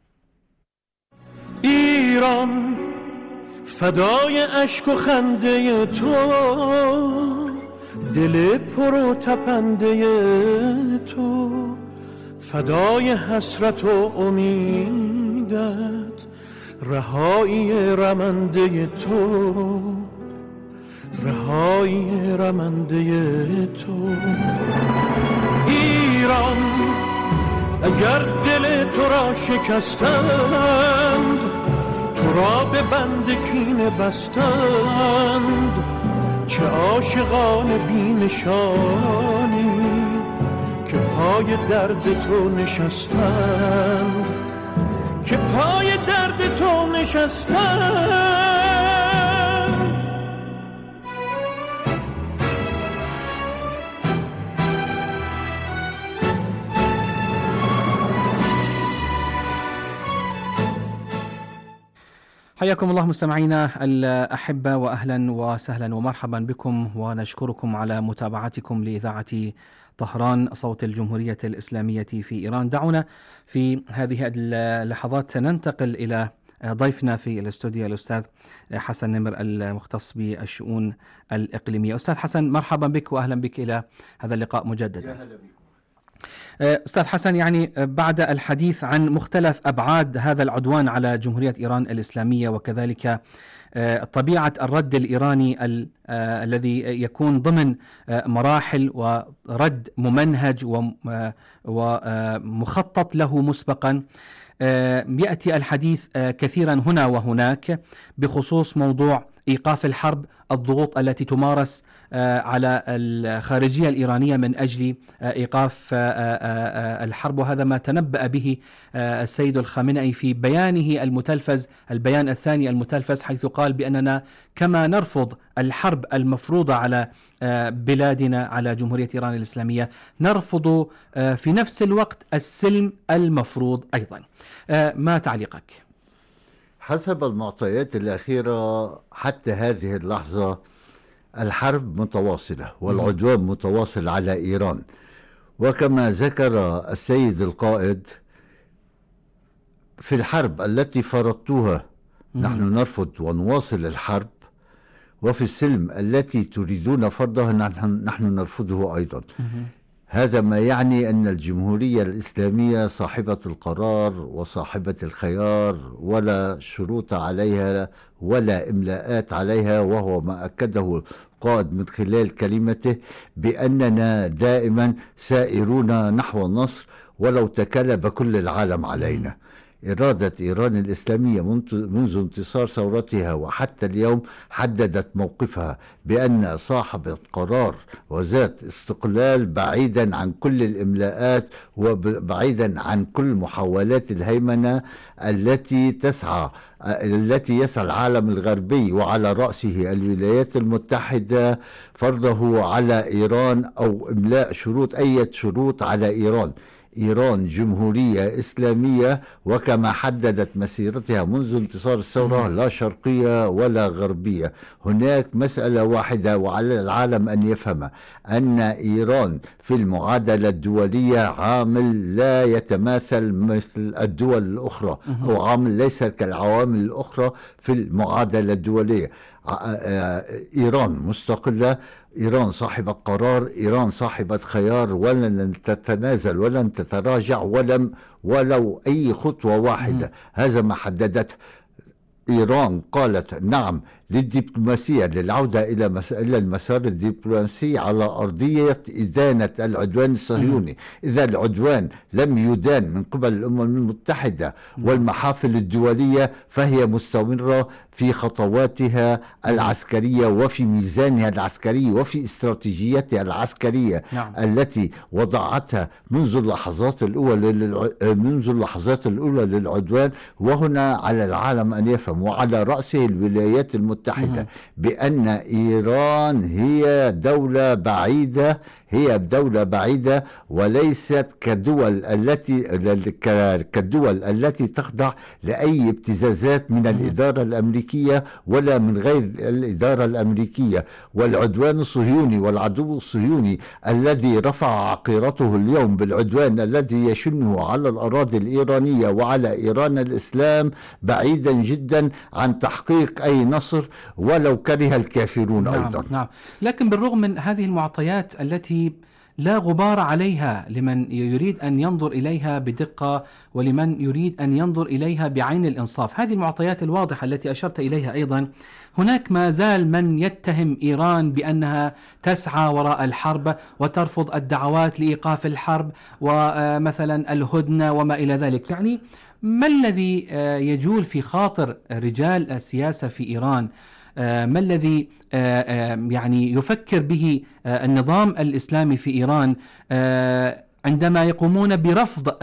ایران فدای اشک و خنده تو، دل پر و تپنده تو، فدای حسرت و امیدت، رهایی رمنده تو، رهایی رمنده تو. ایران اگر دل تو را شکستند، تو را به بند کینه بستند، چه عاشقان بی نشانی که پای درد تو نشستند، که پای درد تو نشستند. حياكم الله مستمعينا الأحبة، وأهلا وسهلا ومرحبا بكم، ونشكركم على متابعتكم لإذاعة طهران صوت الجمهورية الإسلامية في إيران. دعونا في هذه اللحظات ننتقل إلى ضيفنا في الاستوديو الأستاذ حسن نمر المختص بالشؤون الإقليمية. أستاذ حسن، مرحبا بك وأهلا بك إلى هذا اللقاء مجددا. أستاذ حسن، يعني بعد الحديث عن مختلف أبعاد هذا العدوان على جمهورية إيران الإسلامية، وكذلك طبيعة الرد الإيراني الذي يكون ضمن مراحل ورد ممنهج ومخطط له مسبقا، يأتي الحديث كثيرا هنا وهناك بخصوص موضوع إيقاف الحرب، الضغوط التي تمارس على الخارجية الإيرانية من أجل إيقاف الحرب، وهذا ما تنبأ به السيد الخامنئي في بيانه المتلفز، البيان الثاني المتلفز، حيث قال بأننا كما نرفض الحرب المفروضة على بلادنا على جمهورية إيران الإسلامية، نرفض في نفس الوقت السلم المفروض أيضا. ما تعليقك؟ حسب المعطيات الأخيرة حتى هذه اللحظة الحرب متواصلة والعدوان متواصل على إيران، وكما ذكر السيد القائد في الحرب التي فرضتوها نحن نرفض ونواصل الحرب، وفي السلم التي تريدون فرضها نحن, نحن نرفضه أيضا. هذا ما يعني أن الجمهورية الإسلامية صاحبة القرار وصاحبة الخيار، ولا شروط عليها ولا إملاءات عليها، وهو ما أكده القائد من خلال كلمته بأننا دائما سائرون نحو النصر ولو تكلب كل العالم علينا. إرادة إيران الإسلامية منذ انتصار ثورتها وحتى اليوم حددت موقفها بأن صاحبة قرار وذات استقلال، بعيدا عن كل الإملاءات وبعيدا عن كل محاولات الهيمنة التي تسعى التي يسعى العالم الغربي وعلى رأسه الولايات المتحدة فرضه على إيران أو إملاء شروط أي شروط على إيران. إيران جمهورية إسلامية، وكما حددت مسيرتها منذ انتصار الثورة لا شرقية ولا غربية. هناك مسألة واحدة وعلى العالم أن يفهم أن إيران في المعادلة الدولية عامل لا يتماثل مثل الدول الأخرى، أو عامل ليس كالعوامل الأخرى في المعادلة الدولية. إيران مستقلة، إيران صاحبة قرار، إيران صاحبة خيار، ولن تتنازل ولن تتراجع ولم ولو أي خطوة واحدة. هذا ما حددته إيران قالت نعم للدبلوماسية للعودة إلى مس... إلى المسار الدبلوماسي على أرضية إدانة العدوان الصهيوني. إذا العدوان لم يدان من قبل الأمم المتحدة والمحافل الدولية فهي مستمرة في خطواتها العسكرية وفي ميزانها العسكري وفي استراتيجيتها العسكرية نعم. التي وضعتها منذ اللحظات الأولى للع... منذ اللحظات الأولى للعدوان. وهنا على العالم أن يفهم وعلى رأسه الولايات المتحدة بأن إيران هي دولة بعيدة هي دولة بعيدة وليست كدول التي كالدول التي تخضع لأي ابتزازات من الإدارة الأمريكية ولا من غير الإدارة الأمريكية. والعدوان الصهيوني والعدو الصهيوني الذي رفع عقيرته اليوم بالعدوان الذي يشنه على الأراضي الإيرانية وعلى إيران الإسلام بعيدا جدا عن تحقيق أي نصر ولو كره الكافرون نعم أيضا. نعم. لكن بالرغم من هذه المعطيات التي لا غبار عليها لمن يريد أن ينظر إليها بدقة ولمن يريد أن ينظر إليها بعين الإنصاف، هذه المعطيات الواضحة التي أشرت إليها أيضا، هناك ما زال من يتهم إيران بأنها تسعى وراء الحرب وترفض الدعوات لإيقاف الحرب ومثلا الهدنة وما إلى ذلك. يعني ما الذي يجول في خاطر رجال السياسة في إيران؟ ما الذي يعني يفكر به النظام الإسلامي في إيران عندما يقومون برفض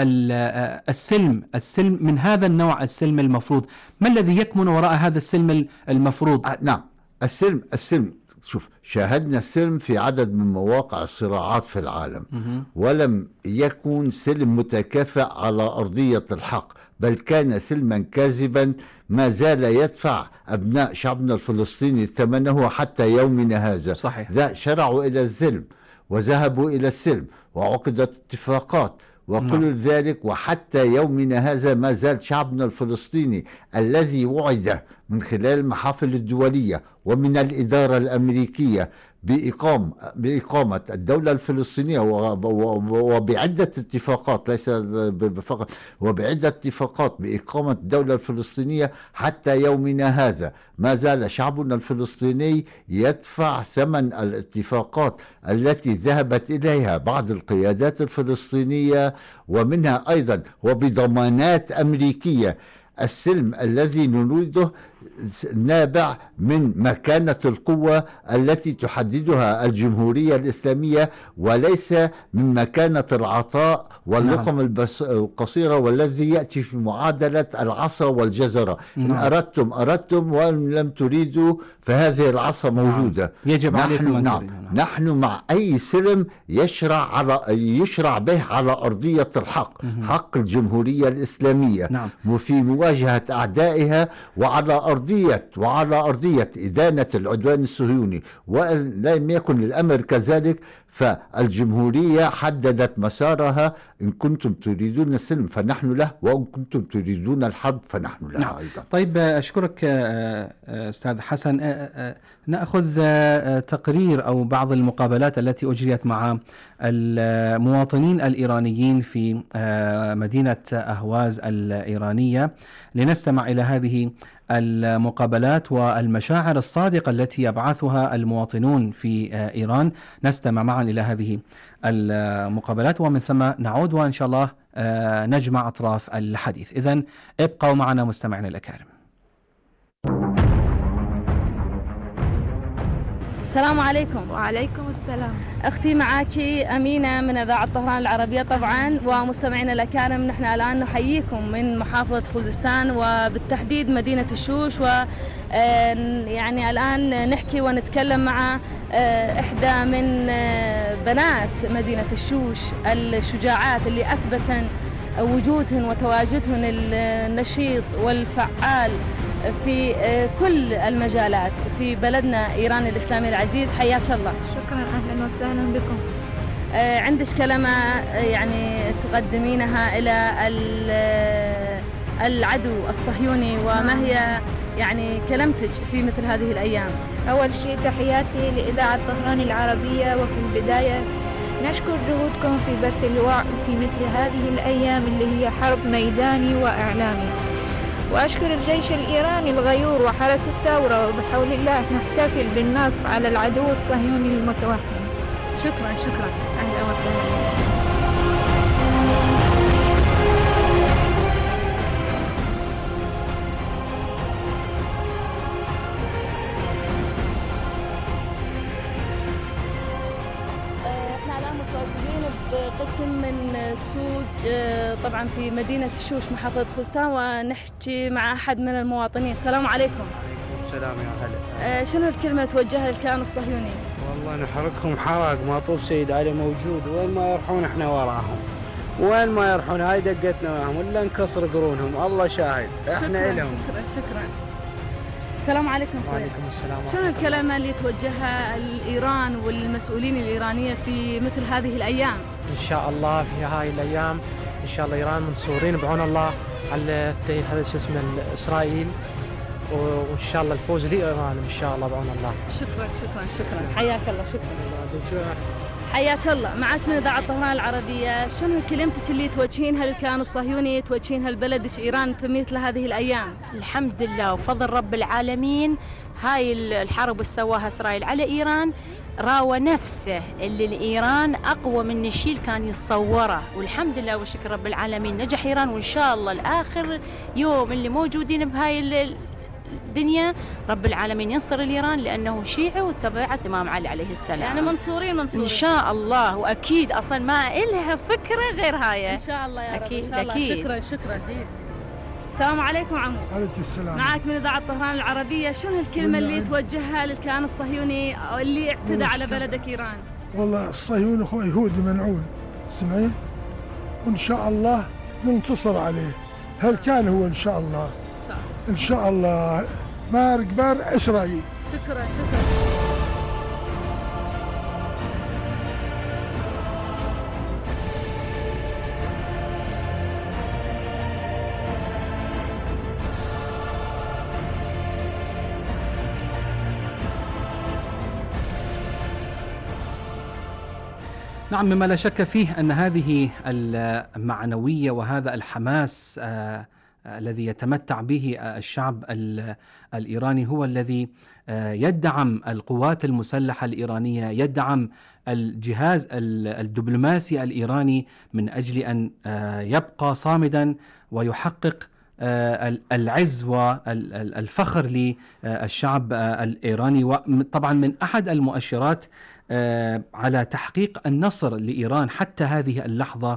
السلم السلم من هذا النوع، السلم المفروض؟ ما الذي يكمن وراء هذا السلم المفروض؟ نعم السلم السلم شوف، شاهدنا السلم في عدد من مواقع الصراعات في العالم ولم يكن سلم متكافئ على أرضية الحق، بل كان سلما كاذبا ما زال يدفع أبناء شعبنا الفلسطيني ثمنه حتى يومنا هذا. صحيح. ذا شرعوا إلى السلم وذهبوا إلى السلم وعقدت اتفاقات وكل نعم. ذلك وحتى يومنا هذا ما زال شعبنا الفلسطيني الذي وعد من خلال المحافل الدولية ومن الإدارة الأمريكية بإقام بإقامة الدولة الفلسطينية وبعدة اتفاقات، ليس فقط، وبعدة اتفاقات بإقامة الدولة الفلسطينية حتى يومنا هذا ما زال شعبنا الفلسطيني يدفع ثمن الاتفاقات التي ذهبت إليها بعض القيادات الفلسطينية ومنها أيضا وبضمانات أمريكية. السلم الذي نريده نابع من مكانة القوة التي تحددها الجمهورية الإسلامية وليس من مكانة العطاء واللقم نعم. القصيرة والذي يأتي في معادلة العصا والجزرة. نعم. إن أردتم أردتم وإن لم تريدوا فهذه العصا موجودة. نعم. يجب عليكم نحن, نعم. نعم. نحن مع أي سلم يشرع على يشرع به على أرضية الحق، مم. حق الجمهورية الإسلامية نعم. وفي مواجهة أعدائها وعلى أرضية وعلى أرضية إدانة العدوان الصهيوني. وإن لم يكن الأمر كذلك فالجمهورية حددت مسارها، إن كنتم تريدون السلم فنحن له وإن كنتم تريدون الحرب فنحن له. نعم. أيضا. طيب أشكرك أستاذ حسن. نأخذ تقرير أو بعض المقابلات التي أجريت مع المواطنين الإيرانيين في مدينة أهواز الإيرانية لنستمع إلى هذه المقابلات والمشاعر الصادقة التي يبعثها المواطنون في إيران. نستمع معا إلى هذه المقابلات ومن ثم نعود وإن شاء الله نجمع أطراف الحديث. إذن ابقوا معنا مستمعين الأكارم. السلام عليكم. وعليكم السلام. أختي معاكي أمينة من إذاعة طهران العربية طبعا، ومستمعينا الأكارم نحن الآن نحييكم من محافظة خوزستان وبالتحديد مدينة الشوش، و يعني الآن نحكي ونتكلم مع إحدى من بنات مدينة الشوش الشجاعات اللي أثبتن وجودهن وتواجدهن النشيط والفعال في كل المجالات في بلدنا إيران الإسلامي العزيز. حياك الله. شكرا، أهلا وسهلا بكم. عندك كلمة يعني تقدمينها إلى العدو الصهيوني، وما هي يعني كلمتك في مثل هذه الأيام؟ أول شيء تحياتي لإذاعة طهران العربية، وفي البداية نشكر جهودكم في بث الوعي في مثل هذه الأيام اللي هي حرب ميداني وإعلامي. وأشكر الجيش الإيراني الغيور وحرس الثورة، وبحول الله نحتفل بالنصر على العدو الصهيوني المتوهم. شكرا شكرا. أهلا وسهلا. قسم من سوق طبعا في مدينة الشوش محافظة خوزستان، ونحكي مع أحد من المواطنين. السلام عليكم. وعليكم السلام يا هلا. شنو الكلمة توجهها للكيان الصهيوني؟ والله نحرقهم حراق، ما طول سيد علي موجود، وين ما يروحون احنا وراهم، وين ما يروحون هاي دقتنا وراهم، ولا نكسر قرونهم، الله شاهد احنا إلهم. شكرا شكرا. السلام عليكم. وعليكم السلام. شنو الكلمة اللي توجهها لإيران والمسؤولين الإيرانية في مثل هذه الأيام؟ إن شاء الله في هاي الأيام إن شاء الله إيران منصورين بعون الله على هذا شو اسمه إسرائيل، وإن شاء الله الفوز لإيران إن شاء الله بعون الله. شكرا شكرا شكرا. حياك الله. شكرا. حياك الله. معك من إذاعة طهران العربية، شنو كلمتك اللي توجهينها للكيان الصهيوني، توجهينها لبلدك إيران في مثل هذه الأيام؟ الحمد لله وفضل رب العالمين، هاي الحرب اللي سواها إسرائيل على إيران راوى نفسه اللي الإيران أقوى من الشيء اللي كان يتصوره، والحمد لله وشكر رب العالمين نجح إيران، وإن شاء الله الآخر يوم اللي موجودين بهاي الدنيا رب العالمين ينصر الإيران، لأنه شيعي وتبعه الإمام علي عليه السلام. يعني منصورين منصورين إن شاء الله، وأكيد أصلا ما إلها فكرة غير هاي. إن شاء الله يا رب. أكيد إن شاء الله. أكيد. شكرا شكرا. السلام عليكم عمو. عليكم السلام. معك من إذاعة طهران العربية، شنو الكلمة اللي توجهها للكيان الصهيوني اللي اعتدى على بلدك إيران؟ والله الصهيوني هو يهودي ملعون، سمعين؟ وإن شاء الله ننتصر عليه. هل كان هو إن شاء الله؟ إن شاء الله مار كبار إسرائيل. شكرا شكرا. نعم، مما لا شك فيه أن هذه المعنوية وهذا الحماس آه الذي يتمتع به الشعب الإيراني هو الذي آه يدعم القوات المسلحة الإيرانية، يدعم الجهاز الدبلوماسي الإيراني من أجل أن آه يبقى صامدا ويحقق آه العز والفخر للشعب الإيراني. وطبعا من أحد المؤشرات على تحقيق النصر لإيران حتى هذه اللحظة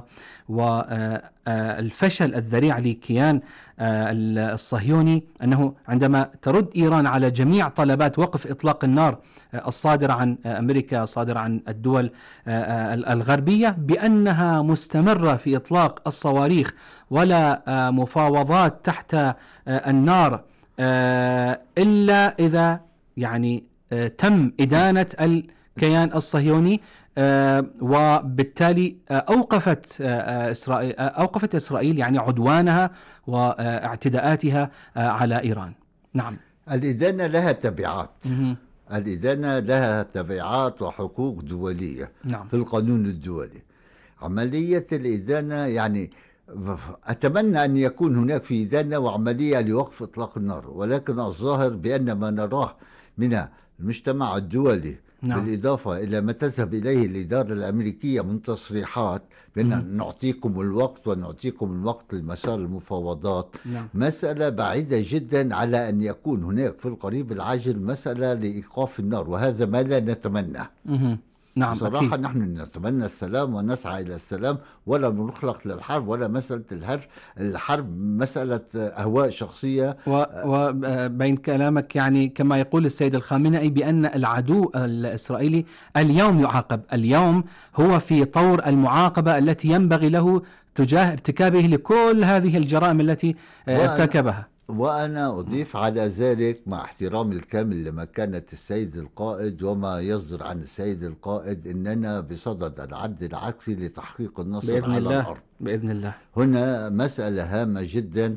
والفشل الذريع لكيان الصهيوني أنه عندما ترد إيران على جميع طلبات وقف إطلاق النار الصادرة عن أمريكا، الصادرة عن الدول الغربية، بأنها مستمرة في إطلاق الصواريخ ولا مفاوضات تحت النار إلا إذا يعني تم إدانة الكيان الصهيوني، آه وبالتالي آه أوقفت آه إسرائيل آه أوقفت إسرائيل يعني عدوانها واعتداءاتها آه على إيران. نعم، الإدانة لها تبعات. الإدانة لها تبعات وحقوق دولية. نعم. في القانون الدولي. عملية الإدانة يعني أتمنى أن يكون هناك في إدانة وعملية لوقف إطلاق النار، ولكن الظاهر بأن ما نراه من المجتمع الدولي، نعم، بالإضافة إلى ما تذهب إليه الإدارة الأمريكية من تصريحات بأن نعطيكم الوقت ونعطيكم الوقت لمسار المفاوضات، نعم، مسألة بعيدة جدا على أن يكون هناك في القريب العاجل مسألة لإيقاف النار، وهذا ما لا نتمناه. نعم، بصراحة أكيد. نحن نتمنى السلام ونسعى إلى السلام، ولا نخلق للحرب، ولا مسألة الحرب الحرب مسألة أهواء شخصية. وبين كلامك يعني كما يقول السيد الخامنئي بأن العدو الإسرائيلي اليوم يعاقب، اليوم هو في طور المعاقبة التي ينبغي له تجاه ارتكابه لكل هذه الجرائم التي ارتكبها. وأنا أضيف على ذلك مع احترامي الكامل لمكانة السيد القائد وما يصدر عن السيد القائد، إننا بصدد العد العكسي لتحقيق النصر بإذن على الله. الأرض بإذن الله. هنا مسألة هامة جدا،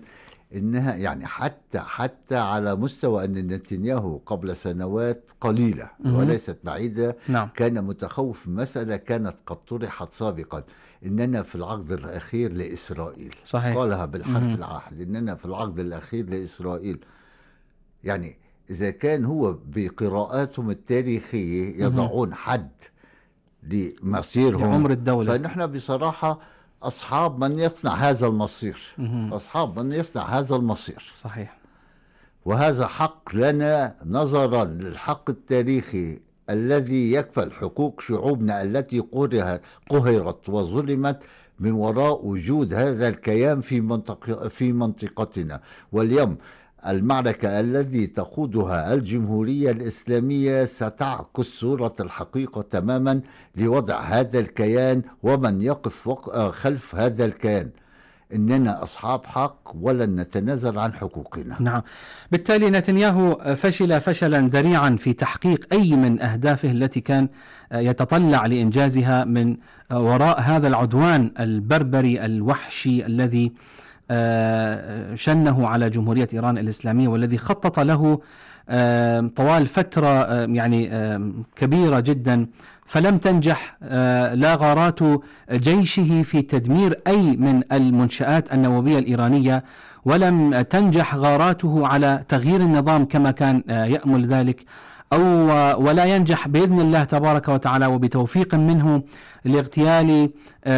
إنها يعني حتى حتى على مستوى أن نتنياهو قبل سنوات قليلة وليست بعيدة نعم. كان متخوف مسألة كانت قد طرحت سابقا، إننا في العقد الأخير لإسرائيل. صحيح. قالها بالحرف مم. العاهد، إننا في العقد الأخير لإسرائيل. يعني إذا كان هو بقراءاتهم التاريخية يضعون حد لمصيرهم لعمر الدولة، فنحن بصراحة أصحاب من يصنع هذا المصير. مم. أصحاب من يصنع هذا المصير. صحيح. وهذا حق لنا نظرا للحق التاريخي الذي يكفل حقوق شعوبنا التي قهرت وظلمت من وراء وجود هذا الكيان في منطقة في منطقتنا. واليوم المعركة التي تقودها الجمهورية الإسلامية ستعكس صورة الحقيقة تماما لوضع هذا الكيان ومن يقف خلف هذا الكيان. إننا أصحاب حق ولن نتنازل عن حقوقنا. نعم. بالتالي نتنياهو فشل فشلا ذريعا في تحقيق أي من أهدافه التي كان يتطلع لإنجازها من وراء هذا العدوان البربري الوحشي الذي شنه على جمهورية إيران الإسلامية، والذي خطط له طوال فترة يعني كبيرة جدا، فلم تنجح لا غارات جيشه في تدمير أي من المنشآت النووية الإيرانية، ولم تنجح غاراته على تغيير النظام كما كان يأمل ذلك، أو ولا ينجح بإذن الله تبارك وتعالى وبتوفيق منه لاغتيال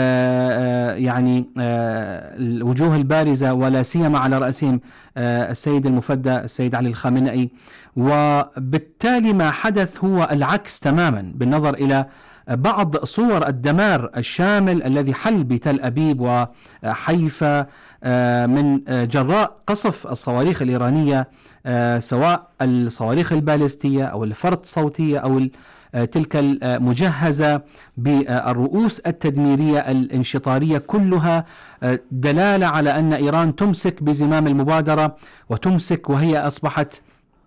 يعني الوجوه البارزة ولا سيما على رأسهم السيد المفدى السيد علي الخامنئي. وبالتالي ما حدث هو العكس تماما بالنظر إلى بعض صور الدمار الشامل الذي حل بتل أبيب وحيفا من جراء قصف الصواريخ الإيرانية، سواء الصواريخ البالستية أو الفرط صوتية أو تلك المجهزة بالرؤوس التدميرية الانشطارية، كلها دلالة على أن إيران تمسك بزمام المبادرة وتمسك وهي أصبحت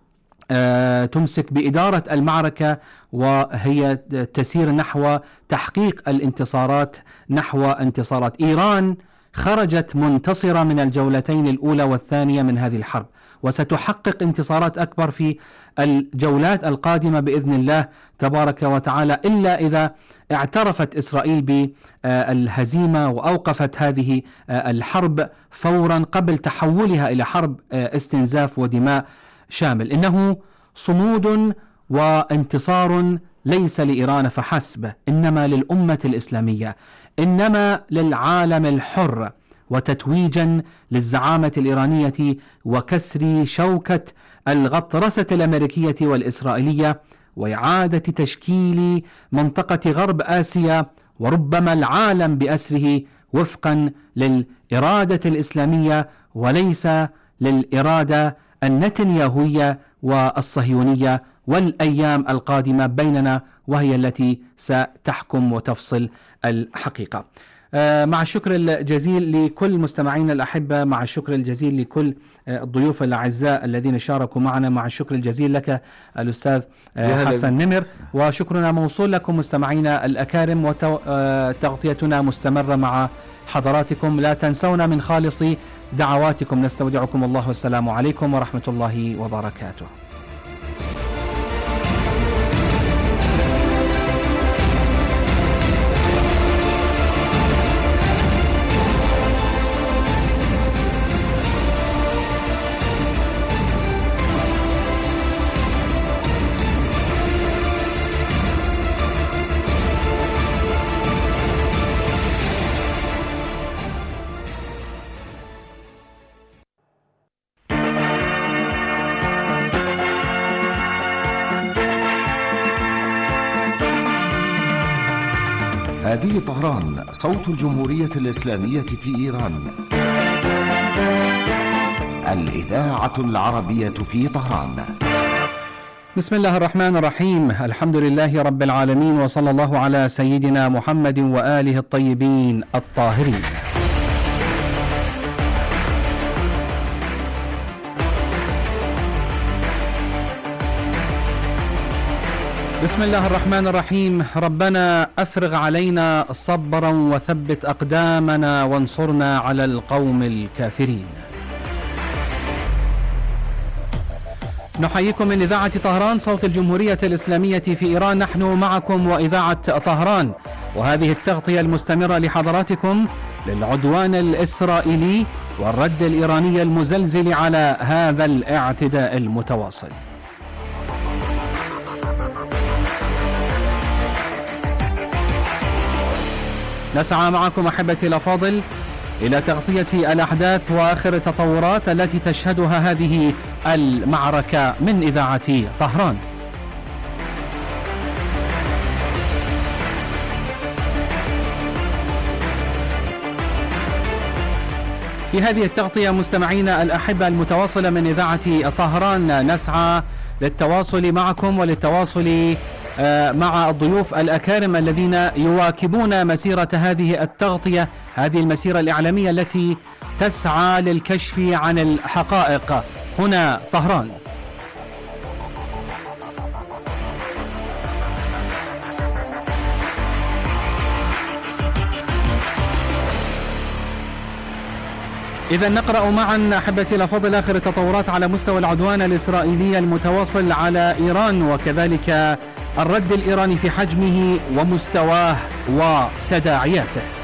تمسك بإدارة المعركة، وهي تسير نحو تحقيق الانتصارات، نحو انتصارات. إيران خرجت منتصرة من الجولتين الأولى والثانية من هذه الحرب، وستحقق انتصارات أكبر في الجولات القادمة بإذن الله تبارك وتعالى، إلا إذا اعترفت إسرائيل بالهزيمة وأوقفت هذه الحرب فورا قبل تحولها إلى حرب استنزاف ودماء شامل. إنه صمود وانتصار ليس لإيران فحسب، إنما للأمة الإسلامية، إنما للعالم الحر، وتتويجا للزعامة الإيرانية وكسر شوكة الغطرسة الأمريكية والإسرائيلية، وإعادة تشكيل منطقة غرب آسيا وربما العالم بأسره وفقا للإرادة الإسلامية وليس للإرادة النتنياهوية والصهيونية. والأيام القادمة بيننا وهي التي ستحكم وتفصل الحقيقة. مع الشكر الجزيل لكل مستمعينا الأحبة، مع الشكر الجزيل لكل الضيوف الأعزاء الذين شاركوا معنا، مع الشكر الجزيل لك الأستاذ حسن نمر، وشكرنا موصول لكم مستمعينا الأكارم، وتغطيتنا مستمرة مع حضراتكم. لا تنسونا من خالص دعواتكم. نستودعكم الله والسلام عليكم ورحمة الله وبركاته. هذه طهران، صوت الجمهورية الإسلامية في إيران، الإذاعة العربية في طهران. بسم الله الرحمن الرحيم، الحمد لله رب العالمين، وصلى الله على سيدنا محمد وآله الطيبين الطاهرين. بسم الله الرحمن الرحيم. ربنا أفرغ علينا صبرا وثبت أقدامنا وانصرنا على القوم الكافرين. نحييكم من إذاعة طهران صوت الجمهورية الإسلامية في إيران. نحن معكم وإذاعة طهران، وهذه التغطية المستمرة لحضراتكم للعدوان الإسرائيلي والرد الإيراني المزلزل على هذا الاعتداء المتواصل. نسعى معكم أحبتي الأفاضل إلى تغطية الأحداث وآخر التطورات التي تشهدها هذه المعركة من إذاعة طهران. في هذه التغطية مستمعينا الأحبة المتواصلة من إذاعة طهران نسعى للتواصل معكم وللتواصل مع الضيوف الأكارم الذين يواكبون مسيرة هذه التغطية، هذه المسيرة الإعلامية التي تسعى للكشف عن الحقائق هنا طهران. إذا نقرأ معا أحبتي الأفاضل آخر التطورات على مستوى العدوان الإسرائيلي المتواصل على إيران، وكذلك الرد الإيراني في حجمه ومستواه وتداعياته.